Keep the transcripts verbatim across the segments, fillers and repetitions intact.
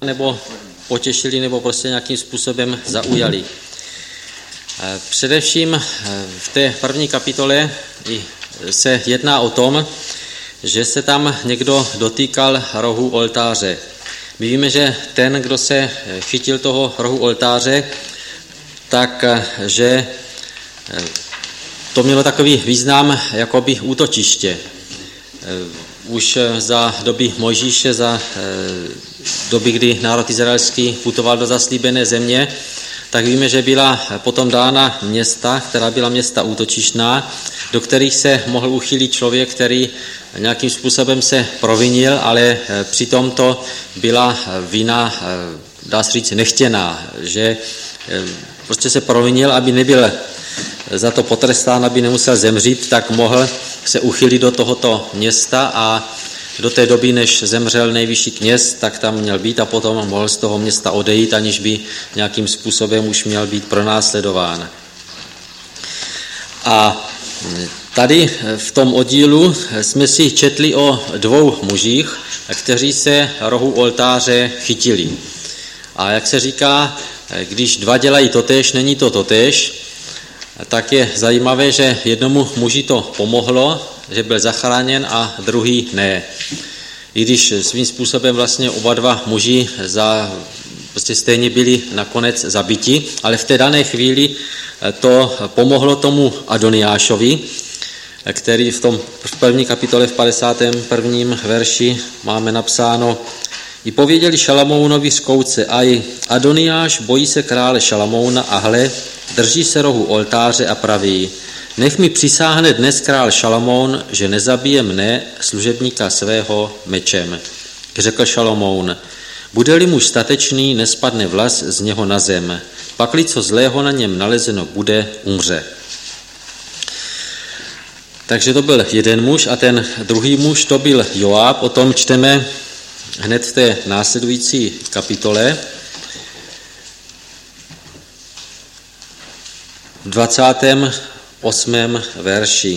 nebo potěšili, nebo prostě nějakým způsobem zaujali. Především v té první kapitole se jedná o tom, že se tam někdo dotýkal rohu oltáře. My víme, že ten, kdo se chytil toho rohu oltáře, tak že to mělo takový význam jakoby útočiště. Už za doby Mojžíše, za doby, kdy národ izraelský putoval do zaslíbené země, tak víme, že byla potom dána města, která byla města útočištná, do kterých se mohl uchylit člověk, který nějakým způsobem se provinil, ale přitom to byla vina, dá se říct, nechtěná, že prostě se provinil, aby nebyl za to potrestán, aby nemusel zemřít, tak mohl se uchylit do tohoto města a do té doby, než zemřel nejvyšší kněz, tak tam měl být a potom mohl z toho města odejít, aniž by nějakým způsobem už měl být pronásledován. A tady v tom oddílu jsme si četli o dvou mužích, kteří se rohu oltáře chytili. A jak se říká, když dva dělají totéž, není to totéž, tak je zajímavé, že jednomu muži to pomohlo, že byl zachráněn a druhý ne. I když svým způsobem vlastně oba dva muži za, prostě stejně byli nakonec zabiti, ale v té dané chvíli to pomohlo tomu Adoniášovi, který v tom v první kapitole v padesátém prvním verši máme napsáno: I pověděli Šalamounovi zkouce, a i Adoniáš bojí se krále Šalamouna a hle, drží se rohu oltáře a praví: Nech mi přisáhne dnes král Šalamoun, že nezabije mne, služebníka svého, mečem. Řekl Šalamoun: Bude-li muž statečný, nespadne vlas z něho na zem. Pakli co zlého na něm nalezeno bude, umře. Takže to byl jeden muž a ten druhý muž to byl Joáb. O tom čteme hned v té následující kapitole. V dvacátém osmém verši.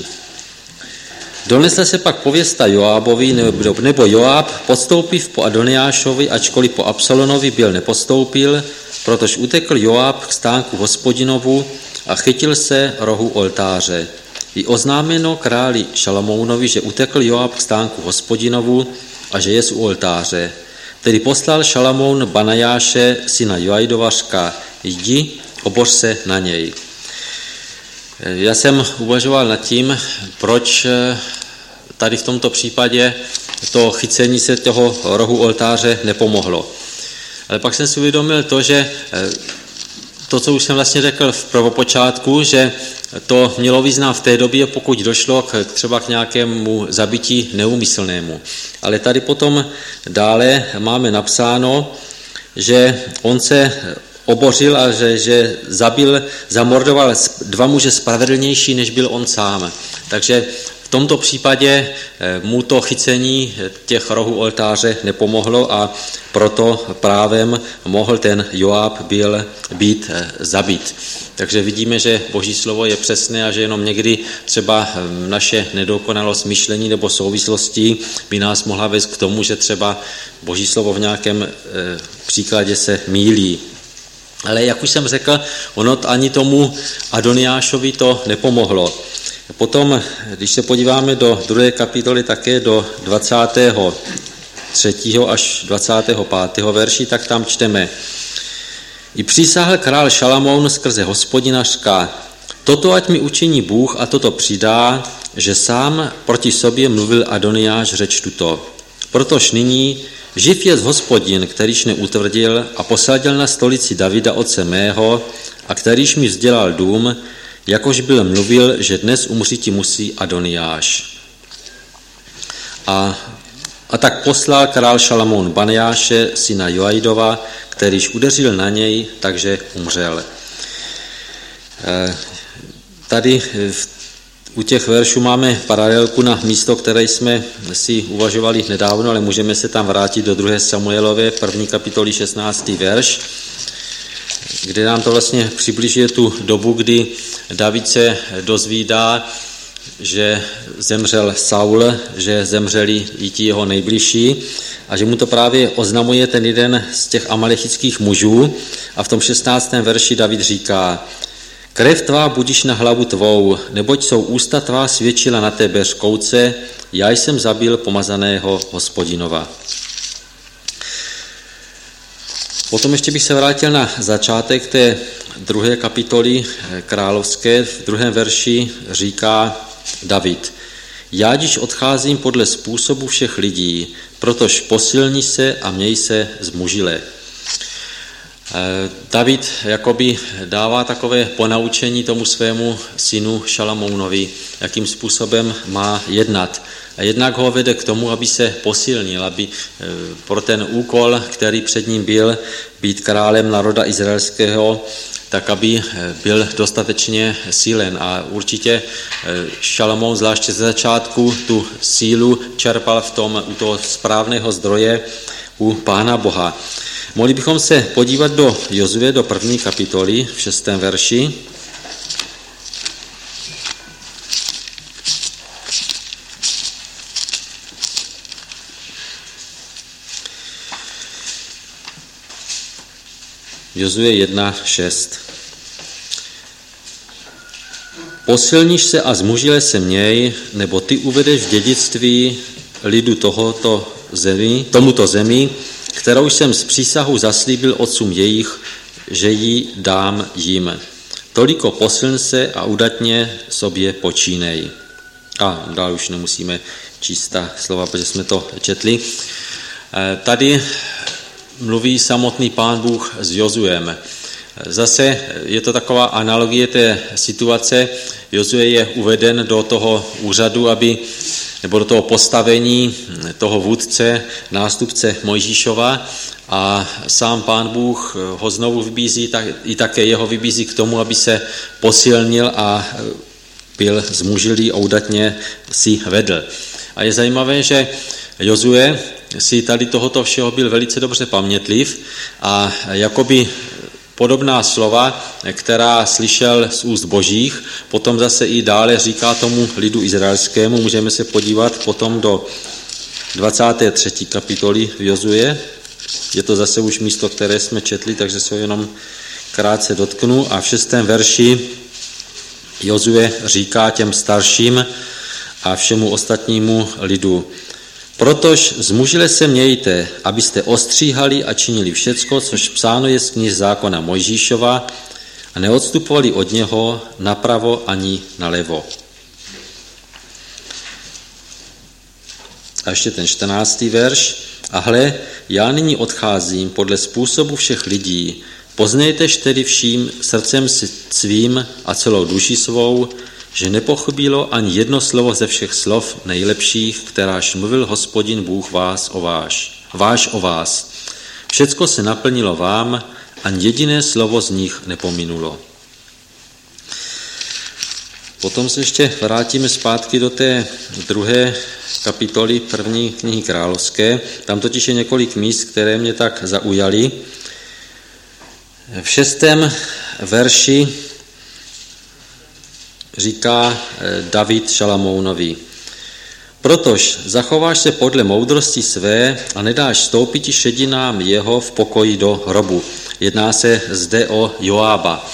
Donesla se pak pověsta Joábovi, nebo Joáb, podstoupiv po Adoniášovi, ačkoliv po Absalonovi byl nepostoupil, protože utekl Joáb k stánku Hospodinovu a chytil se rohu oltáře. I oznámeno králi Šalamounovi, že utekl Joáb k stánku Hospodinovu a že je u oltáře. Tedy poslal Šalamoun Banajáše, syna Joajdovařka: Jdi, oboř se na něj. Já jsem uvažoval nad tím, proč tady v tomto případě to chycení se toho rohu oltáře nepomohlo. Ale pak jsem si uvědomil to, že to, co už jsem vlastně řekl v prvopočátku, že to mělo význam v té době, pokud došlo k, třeba k nějakému zabití neúmyslnému. Ale tady potom dále máme napsáno, že on se obořil a že, že zabil, zamordoval dva muže spravedlnější, než byl on sám. Takže v tomto případě mu to chycení těch rohů oltáře nepomohlo a proto právem mohl ten Joáb byl být zabit. Takže vidíme, že Boží slovo je přesné a že jenom někdy třeba naše nedokonalost myšlení nebo souvislostí by nás mohla vést k tomu, že třeba Boží slovo v nějakém příkladě se mýlí. Ale jak už jsem řekl, ono ani tomu Adoniášovi to nepomohlo. Potom, když se podíváme do druhé kapitoly, také do dvacátého třetího až dvacátého pátého verši, tak tam čteme: I přísahl král Šalamoun skrze Hospodinařka: Toto ať mi učiní Bůh a toto přidá, že sám proti sobě mluvil Adoniáš řeč tuto. Protož nyní živ je Hospodin, kterýž neutvrdil a posadil na stolici Davida otce mého a kterýž mi vzdělal dům, jakož byl mluvil, že dnes umřít musí Adoniáš. A, a tak poslal král Šalamoun Banajáše, syna Joajdova, kterýž udeřil na něj, takže umřel. E, tady v U těch veršů máme paralelku na místo, které jsme si uvažovali nedávno, ale můžeme se tam vrátit do druhé Samuelové, první kapitoly šestnáctý verš, kde nám to vlastně přibližuje tu dobu, kdy David se dozvídá, že zemřel Saul, že zemřeli i ti jeho nejbližší a že mu to právě oznamuje ten jeden z těch amalechických mužů a v tom šestnáctém verši David říká: krev tvá budíš na hlavu tvou, neboť jsou ústa tvá svědčila na tebe řkouce, já jsem zabil pomazaného Hospodinova. Potom ještě bych se vrátil na začátek té druhé kapitoly královské. V druhém verši říká David: já již odcházím podle způsobu všech lidí, protož posilni se a měj se zmužile. David jakoby dává takové ponaučení tomu svému synu Šalamounovi, jakým způsobem má jednat. A jednak ho vede k tomu, aby se posilnil, aby pro ten úkol, který před ním byl, být králem národa izraelského, tak aby byl dostatečně sílen. A určitě Šalamoun zvláště ze začátku tu sílu čerpal v tom, u toho správného zdroje, u Pána Boha. Mohli bychom se podívat do Jozue, do první kapitoly, v šestém verši. Jozue jedna šest. Posilníš se a zmužile se měj, nebo ty uvedeš v dědictví lidu tohoto zemi, tomuto zemi, kterou jsem z přísahu zaslíbil otcům jejich, že ji dám jim. Toliko posilň se a udatně sobě počínej. A dál už nemusíme číst ta slova, protože jsme to četli. Tady mluví samotný Pán Bůh s Jozuem. Zase je to taková analogie té situace. Jozue je uveden do toho úřadu, aby, nebo do toho postavení toho vůdce, nástupce Mojžíšova, a sám Pán Bůh ho znovu vybízí, tak, i také jeho vybízí k tomu, aby se posilnil a byl zmužilý a udatně si vedl. A je zajímavé, že Jozue si tady tohoto všeho byl velice dobře pamětliv a jakoby podobná slova, která slyšel z úst božích, potom zase i dále říká tomu lidu izraelskému. Můžeme se podívat potom do dvacáté třetí kapitoly v Jozue. Je to zase už místo, které jsme četli, takže se ho jenom krátce dotknu. A v šestém verši Jozue říká těm starším a všemu ostatnímu lidu: protož zmužile se mějte, abyste ostříhali a činili všecko, což psáno je z knih zákona Mojžíšova, a neodstupovali od něho napravo ani nalevo. A ještě ten čtrnáctý verš. A hle, já nyní odcházím podle způsobu všech lidí. Poznejtež tedy vším srdcem svým a celou duši svou, že nepochybilo ani jedno slovo ze všech slov nejlepších, kteráž mluvil Hospodin Bůh vás o váš, váš o vás. Všecko se naplnilo vám, ani jediné slovo z nich nepominulo. Potom se ještě vrátíme zpátky do té druhé kapitoly první knihy královské. Tam totiž je několik míst, které mě tak zaujaly. V šestém verši říká David Šalamounovi: protož zachováš se podle moudrosti své a nedáš stoupit šedinám jeho v pokoji do hrobu. Jedná se zde o Joába.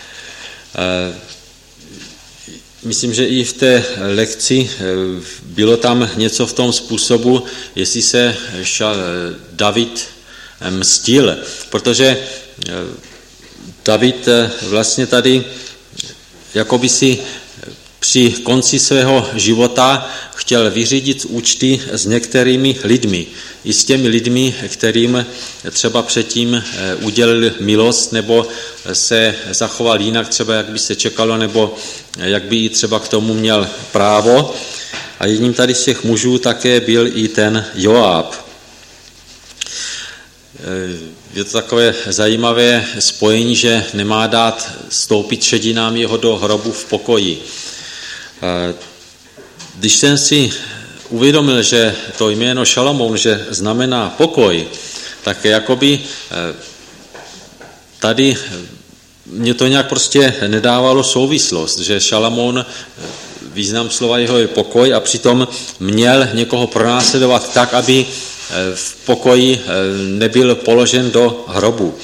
Myslím, že i v té lekci bylo tam něco v tom způsobu, jestli se David mstil, protože David vlastně tady jakoby si při konci svého života chtěl vyřídit účty s některými lidmi. I s těmi lidmi, kterým třeba předtím udělil milost, nebo se zachoval jinak, třeba jak by se čekalo, nebo jak by třeba k tomu měl právo. A jedním tady z těch mužů také byl i ten Joáb. Je to takové zajímavé spojení, že nemá dát stoupit šedinám jeho do hrobu v pokoji. Když jsem si uvědomil, že to jméno Šalamoun, že znamená pokoj, tak jakoby tady mě to nějak prostě nedávalo souvislost, že Šalamoun význam slova jeho je pokoj a přitom měl někoho pronásledovat tak, aby v pokoji nebyl položen do hrobu.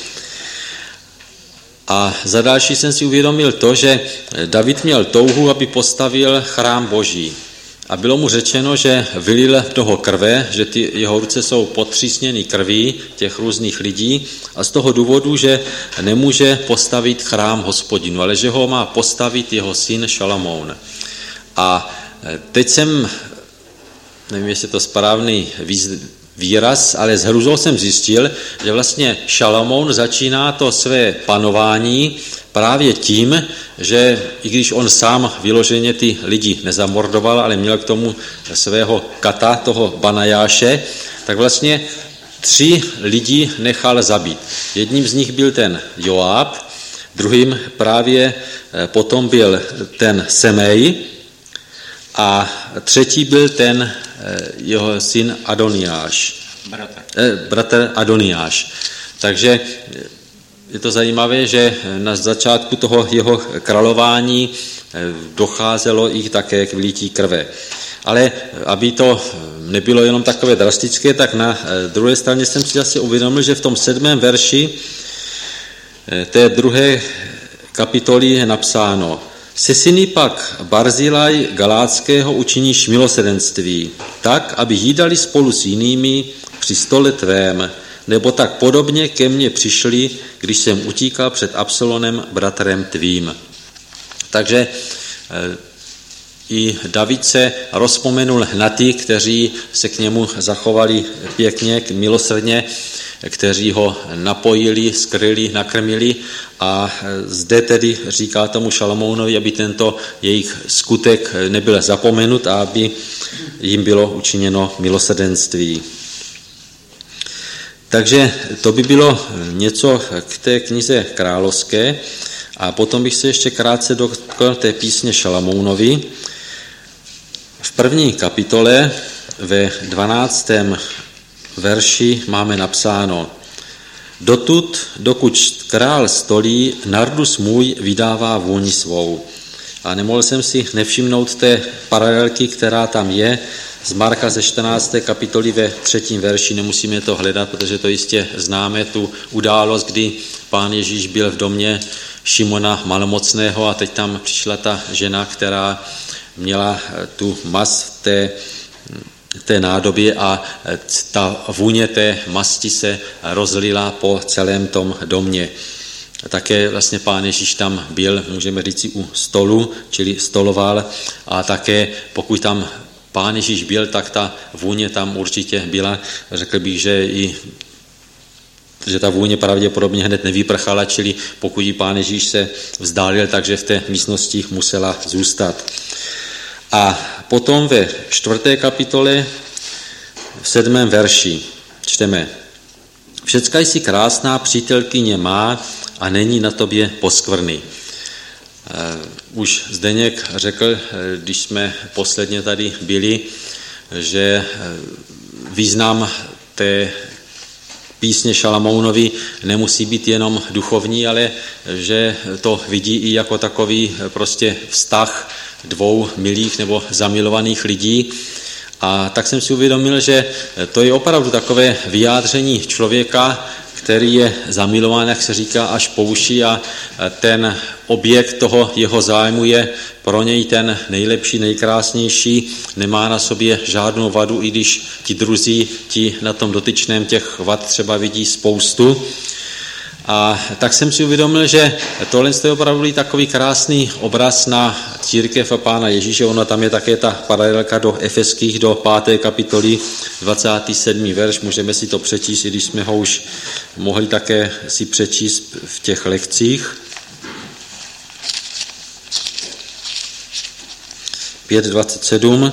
A za další jsem si uvědomil to, že David měl touhu, aby postavil chrám Boží. A bylo mu řečeno, že vylil toho krve, že ty jeho ruce jsou potřísněny krví těch různých lidí a z toho důvodu, že nemůže postavit chrám Hospodinu, ale že ho má postavit jeho syn Šalamoun. A teď jsem, nevím, jestli je to správný výraz, ale s hrůzou jsem zjistil, že vlastně Šalamoun začíná to své panování právě tím, že i když on sám vyloženě ty lidi nezamordoval, ale měl k tomu svého kata, toho Banajáše, tak vlastně tři lidi nechal zabít. Jedním z nich byl ten Joáb, druhým právě potom byl ten Semej a třetí byl ten jeho syn Adoniáš. Bratr. Eh, bratr Adoniáš. Takže je to zajímavé, že na začátku toho jeho králování docházelo i také k vylití krve. Ale aby to nebylo jenom takové drastické, tak na druhé straně jsem si zase uvědomil, že v tom sedmém verši té druhé kapitoly je napsáno: Se syny pak Barzilaj Galáckého učiníš milosrdenství, tak, aby jídali spolu s jinými při stole tvém, nebo tak podobně ke mně přišli, když jsem utíkal před Absalonem, bratrem tvým. Takže i David se rozpomenul na ty, kteří se k němu zachovali pěkně, milosrdně, kteří ho napojili, skryli, nakrmili a zde tedy říká tomu Šalamounovi, aby tento jejich skutek nebyl zapomenut a aby jim bylo učiněno milosrdenství. Takže to by bylo něco k té knize královské a potom bych se ještě krátce dotkl té písně Šalamounovi. V první kapitole ve dvanáctém verši máme napsáno: Dotud, dokud král stolí, nardus můj vydává vůni svou. A nemohl jsem si nevšimnout té paralelky, která tam je, z Marka ze čtrnácté kapitoly ve třetím verši, nemusíme to hledat, protože to jistě známe, tu událost, kdy Pán Ježíš byl v domě Šimona malomocného a teď tam přišla ta žena, která měla tu mast v té, té nádobě a ta vůně té masti se rozlila po celém tom domě. Také vlastně Pán Ježíš tam byl, můžeme říct si, u stolu, čili stoloval a také pokud tam Pán Ježíš byl, tak ta vůně tam určitě byla. Řekl bych, že i že ta vůně pravděpodobně hned nevyprchala, čili pokud ji Pán Ježíš se vzdálil, takže v té místnosti musela zůstat. A potom ve čtvrté kapitole v sedmém verši čteme: Všecka jsi krásná, přítelkyně má a není na tobě poskvrny. Už Zdeněk řekl, když jsme posledně tady byli, že význam té písně Šalamounovi nemusí být jenom duchovní, ale že to vidí i jako takový prostě vztah dvou milých nebo zamilovaných lidí. A tak jsem si uvědomil, že to je opravdu takové vyjádření člověka, který je zamilován, jak se říká, až po uši a ten objekt toho jeho zájmu je pro něj ten nejlepší, nejkrásnější, nemá na sobě žádnou vadu, i když ti druzí, ti na tom dotyčném těch vad třeba vidí spoustu. A tak jsem si uvědomil, že tohle je opravdu takový krásný obraz na církev a Pána Ježíše. Ono tam je také ta paralelka do Efeských, do páté kapitoly, dvacátý sedmý verš. Můžeme si to přečíst, i když jsme ho už mohli také si přečíst v těch lekcích. pět dvacet sedm.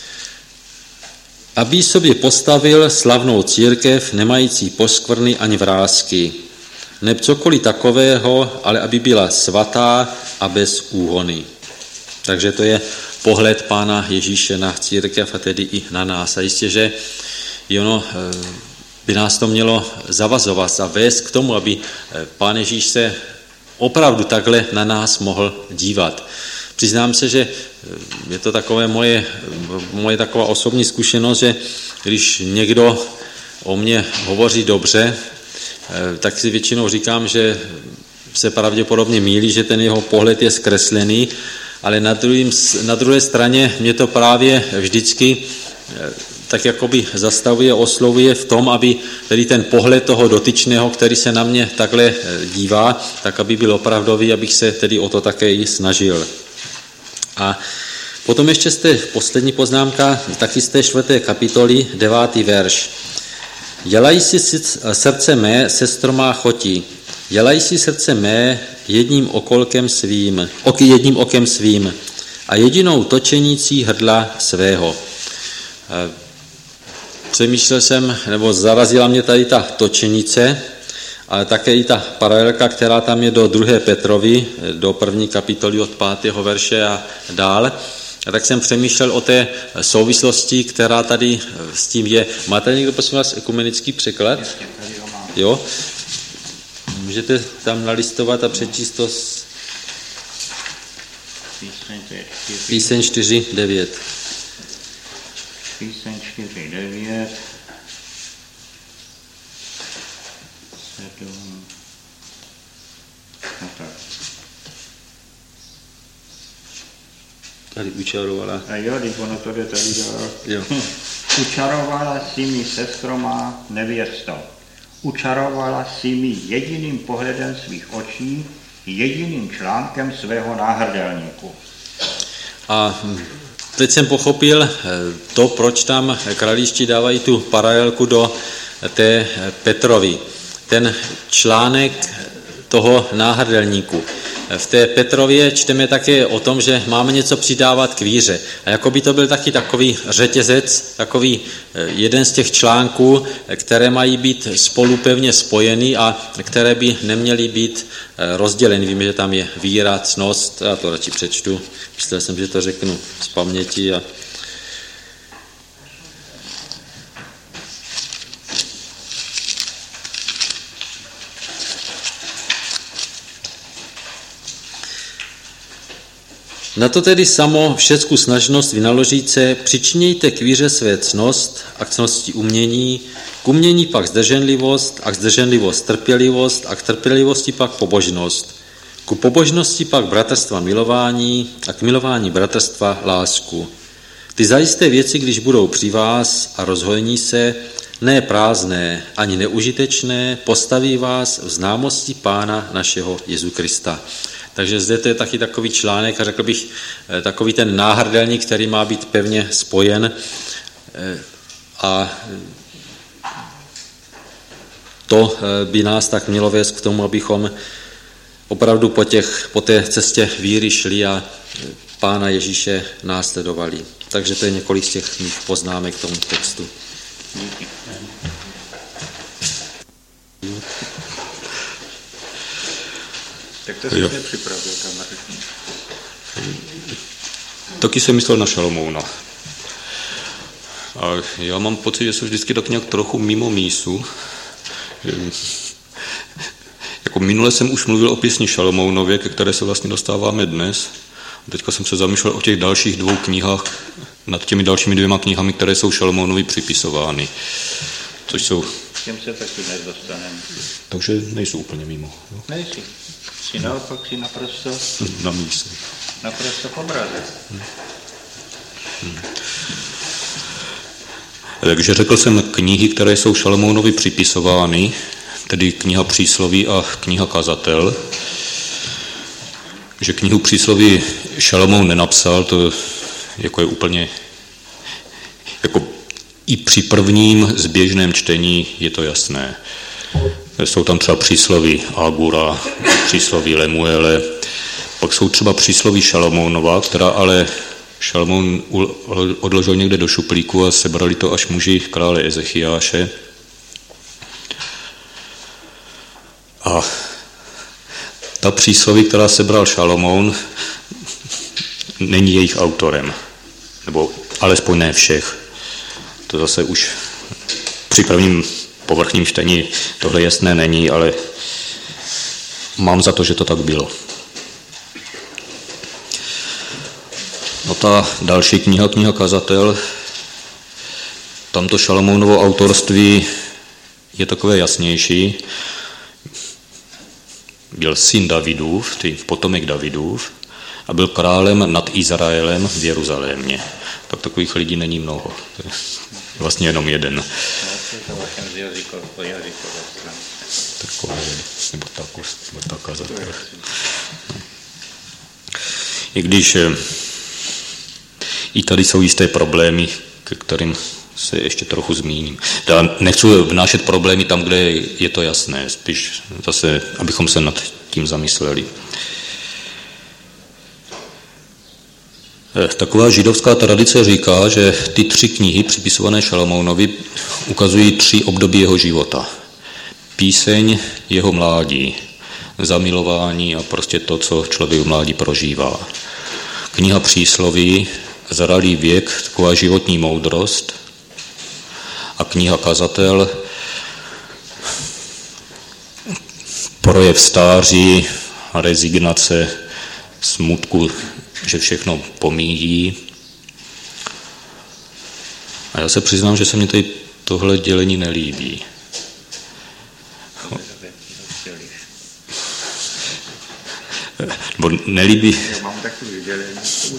Aby sobě postavil slavnou církev, nemající poskvrny ani vrásky, neb cokoliv takového, ale aby byla svatá a bez úhony. Takže to je pohled Pána Ježíše na církev a tedy i na nás. A jistě, že ono by nás to mělo zavazovat a vést k tomu, aby Pán Ježíš se opravdu takhle na nás mohl dívat. přiznám se, že je to takové moje, moje taková osobní zkušenost, že když někdo o mě hovoří dobře, tak si většinou říkám, že se pravděpodobně mýlí, že ten jeho pohled je zkreslený, ale na, druhým, na druhé straně mě to právě vždycky tak jakoby zastavuje, oslovuje v tom, aby tedy ten pohled toho dotyčného, který se na mě takhle dívá, tak aby byl opravdový, abych se tedy o to také i snažil. A potom ještě z té poslední poznámka, taky z té čtvrté kapitoly, devátý verš. Dělaj si srdce mé, sestro má chotí, dělaj si srdce mé jedním okolkem svým, oky jedním okem svým a jedinou točenící hrdla svého. Přemýšlel jsem, nebo zarazila mě tady ta točenice, ale také i ta paralelka, která tam je do druhé Petrovy, do první kapitoly od pátého verše a dál. A tak jsem přemýšlel o té souvislosti, která tady s tím je. Máte někdo, prosím vás, ekumenický překlad? Jo? Můžete tam nalistovat a přečíst to z píseň čtyři devět. Píseň čtyři devět. sedm. No tak. Tady učarovala. A jo, když ono to jde tady dál. Jo. Učarovala si mi, sestro má, nevěsto. Učarovala si mi jediným pohledem svých očí, jediným článkem svého náhrdelníku. A teď jsem pochopil to, proč tam králíšti dávají tu paralelku do té Petrovy. Ten článek toho náhrdelníku. V té Petrově čteme také o tom, že máme něco přidávat k víře. A jako by to byl taky takový řetězec, takový jeden z těch článků, které mají být spolu pevně spojený a které by neměly být rozděleny. Víme, že tam je víra, ctnost, já to radši přečtu. Myslel jsem, že to řeknu z paměti. A na to tedy samo všecku snažnost vynaložíce, přičinějte k víře své ctnost a k ctnosti umění, k umění pak zdrženlivost a k zdrženlivost trpělivost a k trpělivosti pak pobožnost, ku pobožnosti pak bratrstva milování a k milování bratrstva lásku. Ty zajisté věci, když budou při vás a rozhojní se, ne prázdné ani neužitečné, postaví vás v známosti Pána našeho Jezu Krista. Takže zde to je taky takový článek a řekl bych takový ten náhrdelník, který má být pevně spojen a to by nás tak mělo vést k tomu, abychom opravdu po, těch, po té cestě víry šli a Pána Ježíše následovali. Takže to je několik z těch mých poznámek k tomu textu. Tak to jsi nepřipravil, kamarád. Taky jsem myslel na Šalomouna. A já mám pocit, že jsem vždycky tak nějak trochu mimo mísu. Jako minule jsem už mluvil o písni Šalomounově, ke které se vlastně dostáváme dnes. A teďka jsem se zamýšlel o těch dalších dvou knihách, nad těmi dalšími dvěma knihami, které jsou Šalomounovi připisovány. Což jsou... K těm se taky nedostaneme. Takže nejsou úplně mimo. Jo? Nejsi. Jsi naopak si naprosto... Na místě. Naprosto v obraze. Hmm. Hmm. Takže řekl jsem knihy, které jsou Šalomounovi připisovány, tedy kniha Přísloví a kniha Kazatel. Že knihu Přísloví Šalomoun nenapsal, to jako je úplně... Jako i při prvním zběžném čtení je to jasné. Jsou tam třeba přísloví Agura, přísloví Lemuele, pak jsou třeba přísloví Šalomounova, která ale Šalomoun odložil někde do šuplíku a sebrali to až muži krále Ezechiáše. A ta přísloví, která sebral Šalomoun, není jejich autorem, nebo alespoň ne všech. To zase už při prvním povrchním čtení tohle jasné není, ale mám za to, že to tak bylo. ta další kniha, kniha Kazatel, tamto Šalamounovo autorství je takové jasnější. Byl syn Davidův, ty potomek Davidův, a byl králem nad Izraelem v Jeruzalémě. Tak takových lidí není mnoho. To je vlastně jenom jeden. Takové, nebo ta Kazatel. I když i tady jsou jisté problémy, ke kterým se ještě trochu zmíním. Já nechci vnášet problémy tam, kde je to jasné, spíš zase, abychom se nad tím zamysleli. Taková židovská tradice říká, že ty tři knihy připisované Šalamounovi ukazují tři období jeho života. Píseň jeho mládí, zamilování a prostě to, co člověk v mládí prožívá. Kniha Přísloví, zralý věk, taková životní moudrost. A kniha Kazatel, projev stáří, rezignace, smutku, že všechno pomíjí. A já se přiznám, že se mi tady tohle dělení nelíbí. Nebo nelíbí. Já mám takový dělení.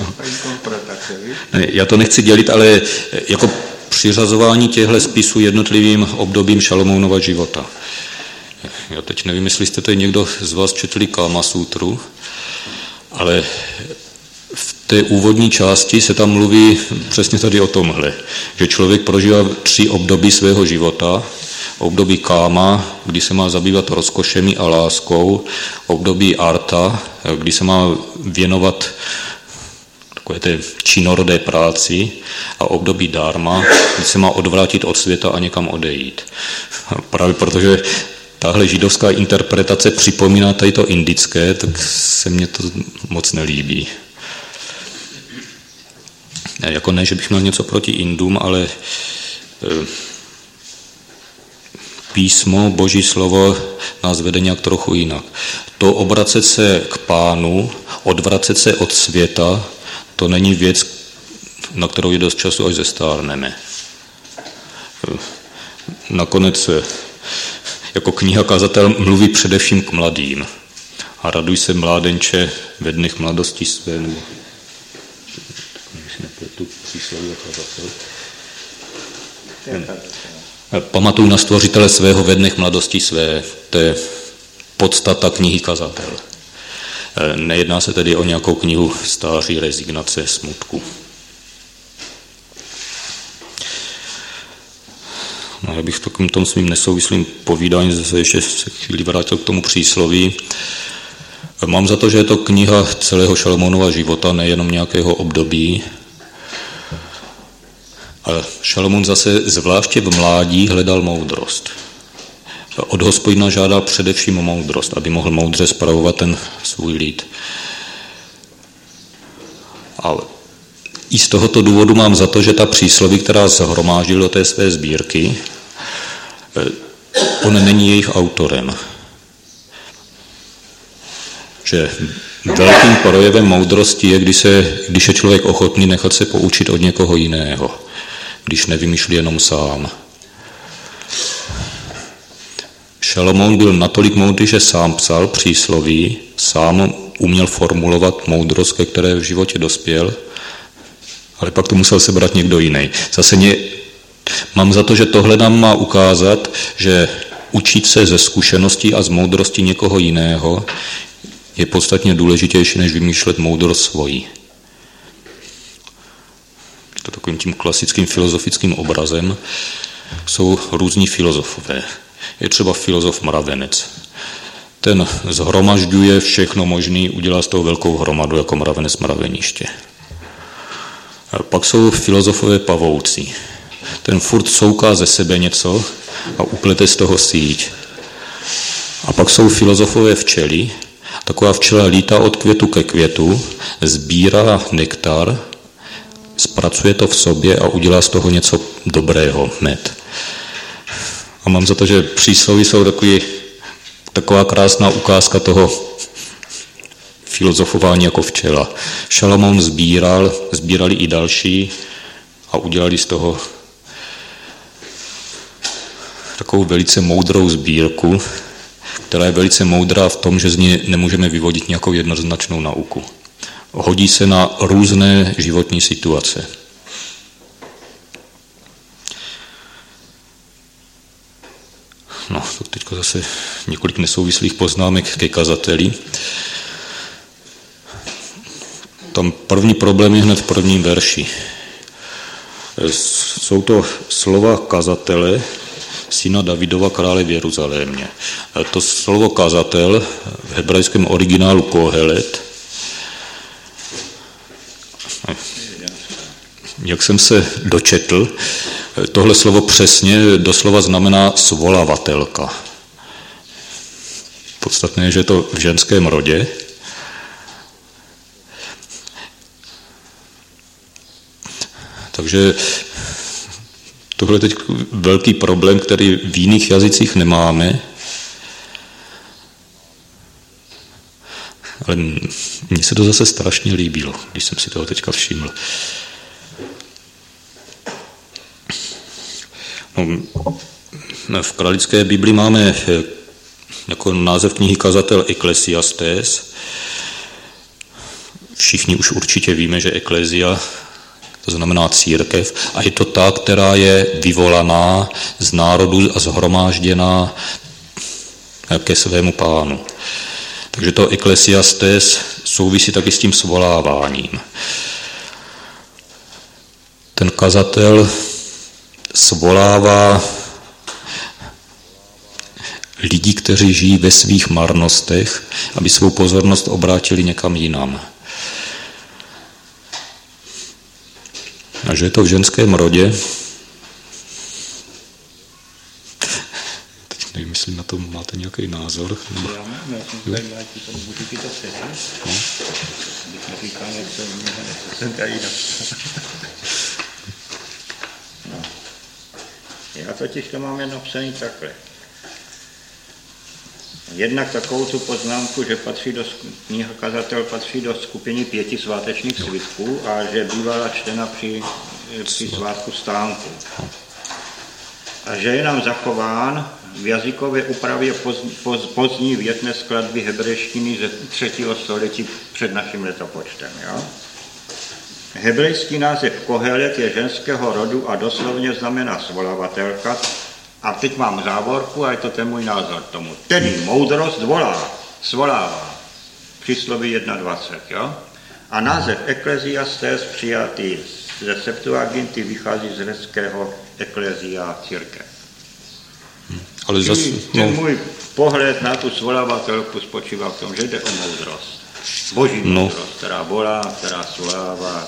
Já to nechci dělit, ale jako přiřazování těchto spisů jednotlivým obdobím Šalomounova života. Já teď nevím, jestli jste tady někdo z vás četli Kama Sutru, ale v té úvodní části se tam mluví přesně tady o tomhle, že člověk prožívá tři období svého života. Období káma, kdy se má zabývat rozkošemi a láskou, období arta, kdy se má věnovat takové té činorodé práci, a období dharma, kdy se má odvrátit od světa a někam odejít. Právě protože tahle židovská interpretace připomíná tady to indické, tak se mně to moc nelíbí. Jako ne, že bych měl něco proti Indům, ale písmo, Boží slovo nás vede nějak trochu jinak. To obracet se k Pánu, odvracet se od světa, to není věc, na kterou je dost času, až zestárneme. Nakonec jako kniha Kazatel mluví především k mladým. A raduj se, mládenče, ve dnech mladosti své, nebo tu přísloví Kazatel. Pamatuj na Stvořitele svého ve dnech mladosti své. To je podstata knihy Kazatel. Nejedná se tedy o nějakou knihu stáří, rezignace, smutku. No, já bych v takovém tom svým nesouvislým povídání zase ještě se chvíli vrátil k tomu přísloví. Mám za to, že je to kniha celého Šalomounova života, nejenom nějakého období. A Šalomoun zase zvláště v mládí hledal moudrost. Od Hospodina žádal především o moudrost, aby mohl moudře spravovat ten svůj lid. A i z tohoto důvodu mám za to, že ta přísloví, která zhromáždil do té své sbírky, on není jejich autorem. Že velkým projevem moudrosti je, když, se, když je člověk ochotný nechat se poučit od někoho jiného, když nevymýšlí jenom sám. Šalomoun byl natolik moudrý, že sám psal přísloví, sám uměl formulovat moudrost, ke které v životě dospěl, ale pak to musel sebrat někdo jiný. Zase mě, mám za to, že tohle nám má ukázat, že učit se ze zkušeností a z moudrosti někoho jiného je podstatně důležitější, než vymýšlet moudrost svojí. To takovým tím klasickým filozofickým obrazem jsou různí filozofové. Je třeba filozof mravenec. Ten zhromažďuje všechno možné, udělá z toho velkou hromadu jako mravenec mraveniště. A pak jsou filozofové pavouci. Ten furt souká ze sebe něco a uplete z toho síť. A pak jsou filozofové včely. Taková včela lítá od květu ke květu, sbírá nektar, zpracuje to v sobě a udělá z toho něco dobrého, med. A mám za to, že přísloví jsou takový, taková krásná ukázka toho filozofování jako včela. Šalamoun sbíral, sbírali i další a udělali z toho takovou velice moudrou sbírku, která je velice moudrá v tom, že z ní nemůžeme vyvodit nějakou jednoznačnou nauku. Hodí se na různé životní situace. No, to teďko zase několik nesouvislých poznámek ke kazateli. Tam první problém je hned v prvním verši. Jsou to slova kazatele, syna Davidova, krále v Jeruzalémě. To slovo kazatel v hebrejském originálu kohelet, jak jsem se dočetl, tohle slovo přesně doslova znamená svolavatelka. Podstatné je, že je to v ženském rodě. Takže tohle je teď velký problém, který v jiných jazycích nemáme. Ale mně se to zase strašně líbilo, když jsem si toho teďka všiml. No, v kralické Bibli máme jako název knihy kazatel Eklesiastes. Všichni už určitě víme, že eklezia, to znamená církev, a je to ta, která je vyvolaná z národu a shromážděná ke svému pánu. Takže to Eklesiastes souvisí taky s tím svoláváním. Ten kazatel svolává lidi, kteří žijí ve svých marnostech, aby svou pozornost obrátili někam jinam. A že je to v ženském rodě, teď nevím, jestli na tom máte nějaký názor. Já mám, já jsem tady nějaký, to budu ti to předat. No. Když neříkám, jak to mě nechce, jsem tady napsal. No. Já totiž to mám jen napsaný takhle. Jednak takovou tu poznámku, že patří do, kniha kazatel patří do skupiny pěti svátečních svitků a že bývala čtena při, při svátku stánku. A že je nám zachován v jazykové úpravě poz, poz, pozdní větné skladby hebrejštiny ze třetího století před naším letopočtem. Jo? Hebrejský název Kohelet je ženského rodu a doslovně znamená svolavatelka. A teď mám závorku a je to ten můj názor tomu. Tedy moudrost volá, svolává. Přísloví dvacet jedna, jo? A název Eklesiastes přijatý ze Septuaginty vychází z řeckého eklezia, církev. Ale zas, no. Ten můj pohled na tu svolavatelku spočívá v tom, že jde o moudrost. Boží no. moudrost, která volá, která svolává.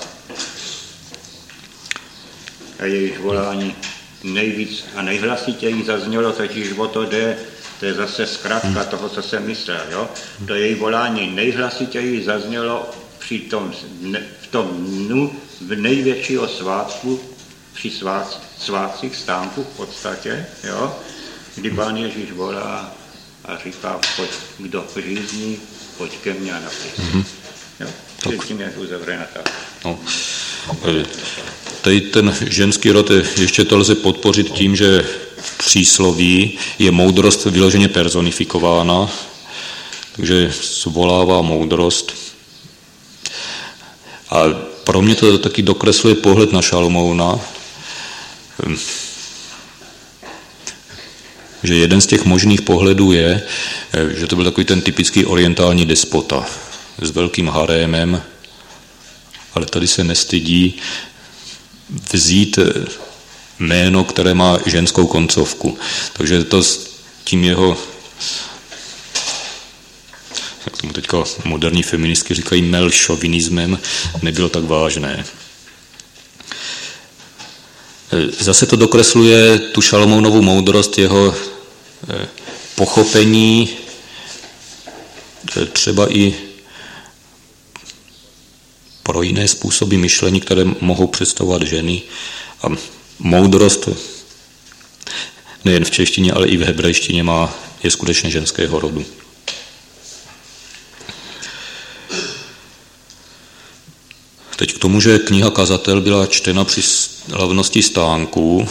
A jejíž volání nejvíc a nejhlasitěji zaznělo, totiž o to jde, to je zase zkrátka toho, co jsem myslel, jo? To její volání nejhlasitěji zaznělo při tom, v tom dnu v největšího svátku, při svát, svátcích stánku v podstatě, jo? Kdy Pán Ježíš volá a říká, pojď, kdo žízní, pojď ke mně a napij. Jo? Tím je uzavřena ta. No. Tady ten ženský rod, ještě to lze podpořit tím, že v přísloví je moudrost vyloženě personifikována, takže svolává moudrost. A pro mě to taky dokresluje pohled na Šalomouna, že jeden z těch možných pohledů je, že to byl takový ten typický orientální despota s velkým harémem, ale tady se nestydí vzít jméno, které má ženskou koncovku. Takže to s tím jeho, jak tomu teďka moderní feministky říkají, melšovinismem, nebylo tak vážné. Zase to dokresluje tu Šalomounovu moudrost, jeho pochopení, třeba i pro jiné způsoby myšlení, které mohou představovat ženy. A moudrost nejen v češtině, ale i v hebrejštině má, je skutečně ženského rodu. Teď k tomu, že kniha Kazatel byla čtena při slavnosti stánků,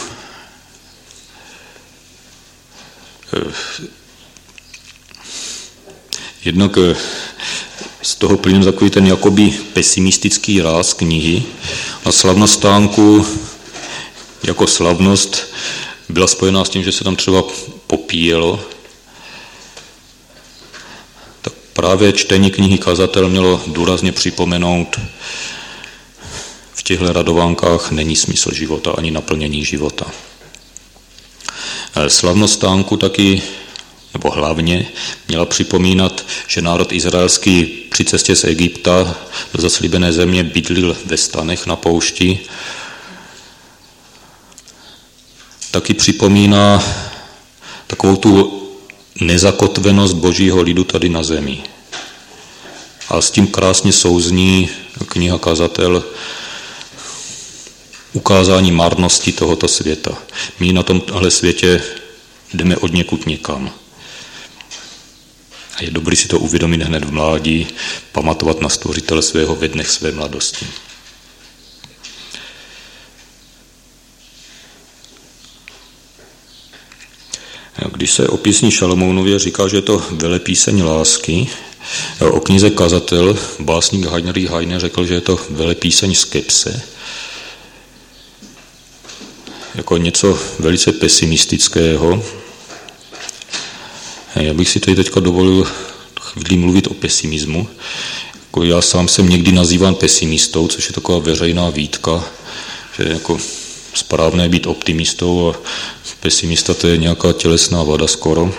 jednak z toho plyne takový ten jakoby pesimistický ráz knihy a slavnost stánku jako slavnost byla spojená s tím, že se tam třeba popíjelo. Tak právě čtení knihy Kazatel mělo důrazně připomenout, v těchto radovánkách není smysl života ani naplnění života. Slavnost stánku taky, nebo hlavně, měla připomínat, že národ izraelský při cestě z Egypta do zaslíbené země bydlil ve stanech na poušti. Taky připomíná takovou tu nezakotvenost božího lidu tady na zemi. A s tím krásně souzní kniha Kazatel ukázání marnosti tohoto světa. My na tomhle světě jdeme od někud někam. A je dobré si to uvědomit hned v mládí, pamatovat na Stvořitele svého ve dnech své mladosti. Když se o písni Šalomounově říká, že je to velepíseň lásky, o knize Kazatel básník Heinrich Heine řekl, že je to velepíseň skepse, jako něco velice pesimistického. Já bych si tady teďka dovolil chvíli mluvit o pesimismu. Jako já sám jsem někdy nazýván pesimistou, což je taková veřejná výtka, že jako správné být optimistou a pesimista to je nějaká tělesná vada skoro.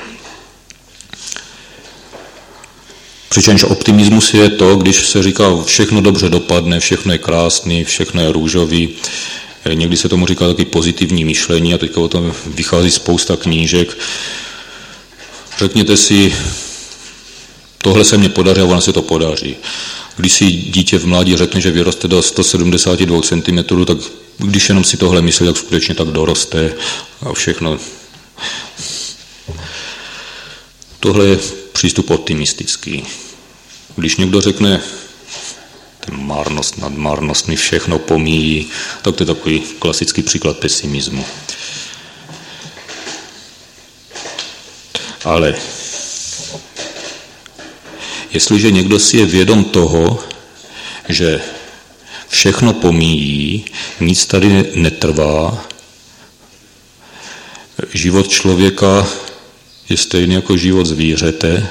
Přičemž optimismus je to, když se říká, všechno dobře dopadne, všechno je krásný, všechno je růžový. Někdy se tomu říká taky pozitivní myšlení a teďka o tom vychází spousta knížek. Řekněte si, tohle se mně podaří a ono se to podaří. Když si dítě v mládí řekne, že vyroste do sto sedmdesát dva centimetrů, tak když jenom si tohle myslí, tak skutečně tak doroste a všechno. Tohle je přístup optimistický. Když někdo řekne, ten marnost nad marnostmi všechno pomíjí, tak to je takový klasický příklad pesimismu. Ale jestliže někdo si je vědom toho, že všechno pomíjí, nic tady netrvá, život člověka je stejný jako život zvířete,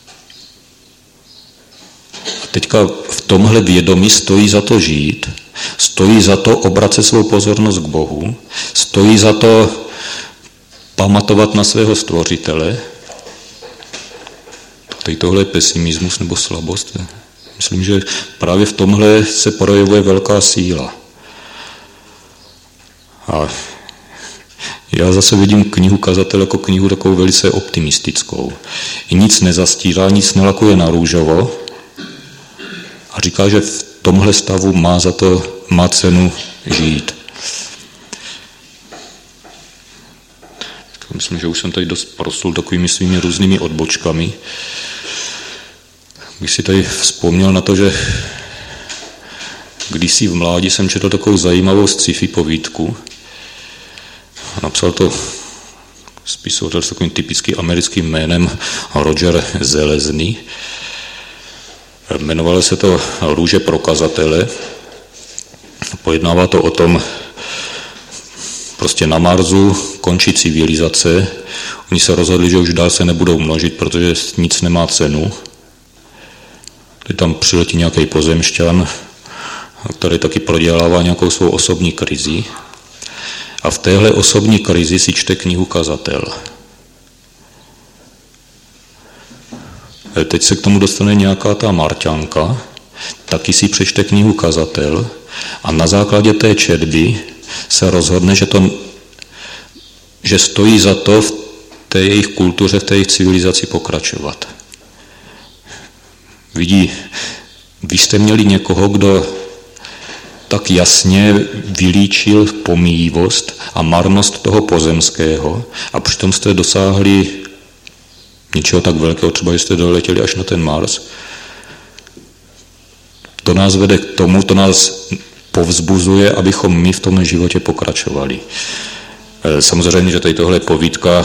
a teďka v tomhle vědomí stojí za to žít, stojí za to obracet svou pozornost k Bohu, stojí za to pamatovat na svého Stvořitele. Tady tohle je pesimismus nebo slabost. Myslím, že právě v tomhle se projevuje velká síla. A já zase vidím knihu Kazatel jako knihu takovou velice optimistickou. I nic nezastírá, nic nelakuje na růžovo a říká, že v tomhle stavu má za to, má cenu žít. Myslím, že už jsem tady dost proslul takovými svými různými odbočkami. Bych si tady vzpomněl na to, že kdysi v mládí jsem četl takovou zajímavou sci-fi povídku. Napsal to spisovatel s takovým typickým americkým jménem Roger Zelezny. Jmenovalo se to Růže pro kazatele. Pojednává to o tom, prostě na Marsu končí civilizace. Oni se rozhodli, že už dál se nebudou množit, protože nic nemá cenu. Teď tam přiletí nějaký pozemšťan, který taky prodělává nějakou svou osobní krizi. A v téhle osobní krizi si čte knihu Kazatel. Teď se k tomu dostane nějaká ta Marťanka, taky si přečte knihu Kazatel a na základě té četby se rozhodne, že, to, že stojí za to v té jejich kultuře, v té jejich civilizaci pokračovat. Vidí, vy jste měli někoho, kdo tak jasně vylíčil pomíjivost a marnost toho pozemského a přitom jste dosáhli něčeho tak velkého, třeba že jste doletěli až na ten Mars. to nás vede k tomu, to nás povzbuzuje, abychom my v tom životě pokračovali. Samozřejmě, že tady tohle je povídka,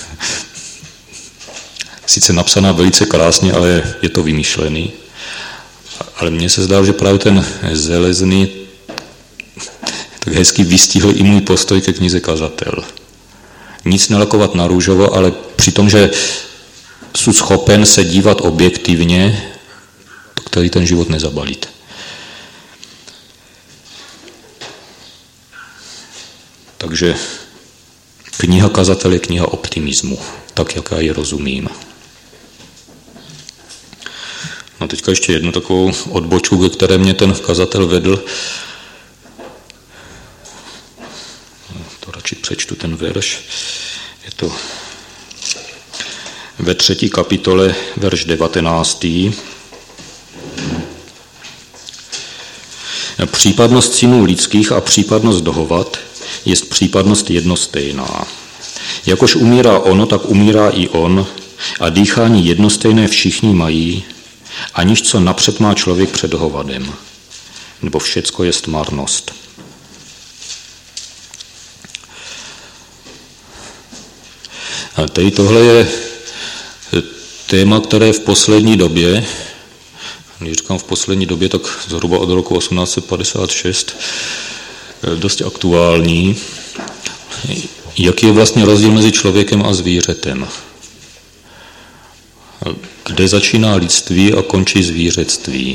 sice napsaná velice krásně, ale je to vymýšlený. Ale mně se zdá, že právě ten Železný tak hezky vystihl i můj postoj ke knize Kazatel. Nic nelakovat na růžovo, ale při tom, že jsem schopen se dívat objektivně, tak tady ten život nezabalit. Takže kniha Kazatel je kniha optimismu, tak jak já ji rozumím. No teďka ještě jednu takovou odbočku, ke které mě ten kazatel vedl. To radši přečtu ten verš. Je to ve třetí kapitole, verš devatenáctý. Případnost synů lidských a případnost dohovat jest případnost jednostejná. Jakož umírá ono, tak umírá i on a dýchání jednostejné všichni mají, aniž co napřed má člověk před hovadem, nebo všecko jest marnost. A tady tohle je téma, které v poslední době, když říkám v poslední době, tak zhruba od roku osmnáct set padesát šest, dost aktuální. Jaký je vlastně rozdíl mezi člověkem a zvířetem? Kde začíná lidství a končí zvířectví?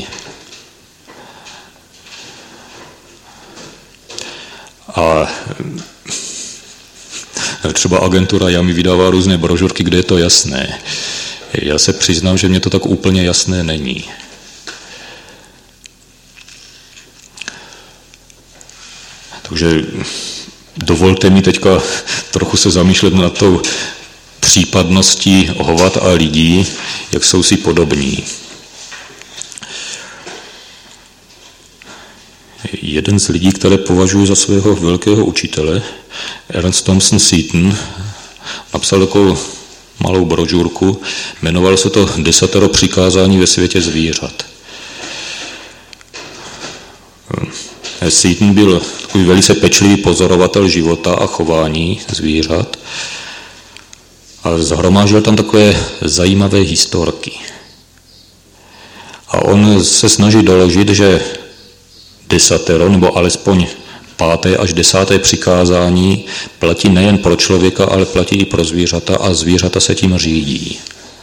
A třeba agentura Jami vydává různé brožurky, kde je to jasné. Já se přiznám, že mě to tak úplně jasné není. Takže dovolte mi teďka trochu se zamýšlet nad tou případností hovat a lidí, jak jsou si podobní. Jeden z lidí, které považuji za svého velkého učitele, Ernst Thompson Seton, napsal takovou malou brožurku, jmenovalo se to Desatero přikázání ve světě zvířat. Seton byl takový velice pečlivý pozorovatel života a chování zvířat a zhromáždil tam takové zajímavé historky. A on se snaží doložit, že desatero, nebo alespoň páté až desáté přikázání platí nejen pro člověka, ale platí i pro zvířata a zvířata se tím řídí.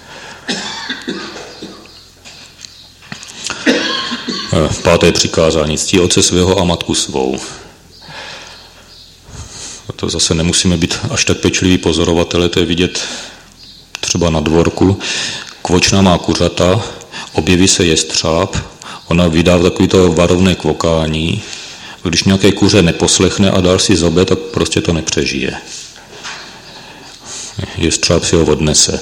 Páté přikázání, ctí otce svého a matku svou. To zase nemusíme být až tak pečliví pozorovatele, to je vidět třeba na dvorku. Kvočna má kuřata, objeví se jestřáb, ona vydá takovýto varovné kvokání. Když nějaké kuře neposlechne a dál si zobe, tak prostě to nepřežije. Jestřáb si ho odnese.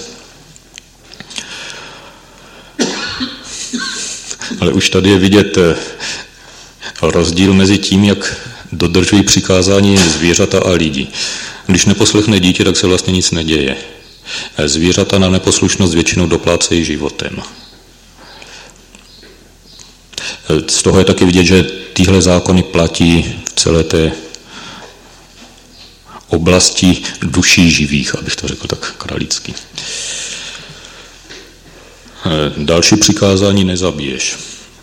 Ale už tady je vidět rozdíl mezi tím, jak dodržují přikázání zvířata a lidi. Když neposlechne dítě, tak se vlastně nic neděje. Zvířata na neposlušnost většinou doplácejí životem. Z toho je taky vidět, že tyhle zákony platí v celé té oblasti duší živých, abych to řekl tak kralicky. Další přikázání nezabiješ.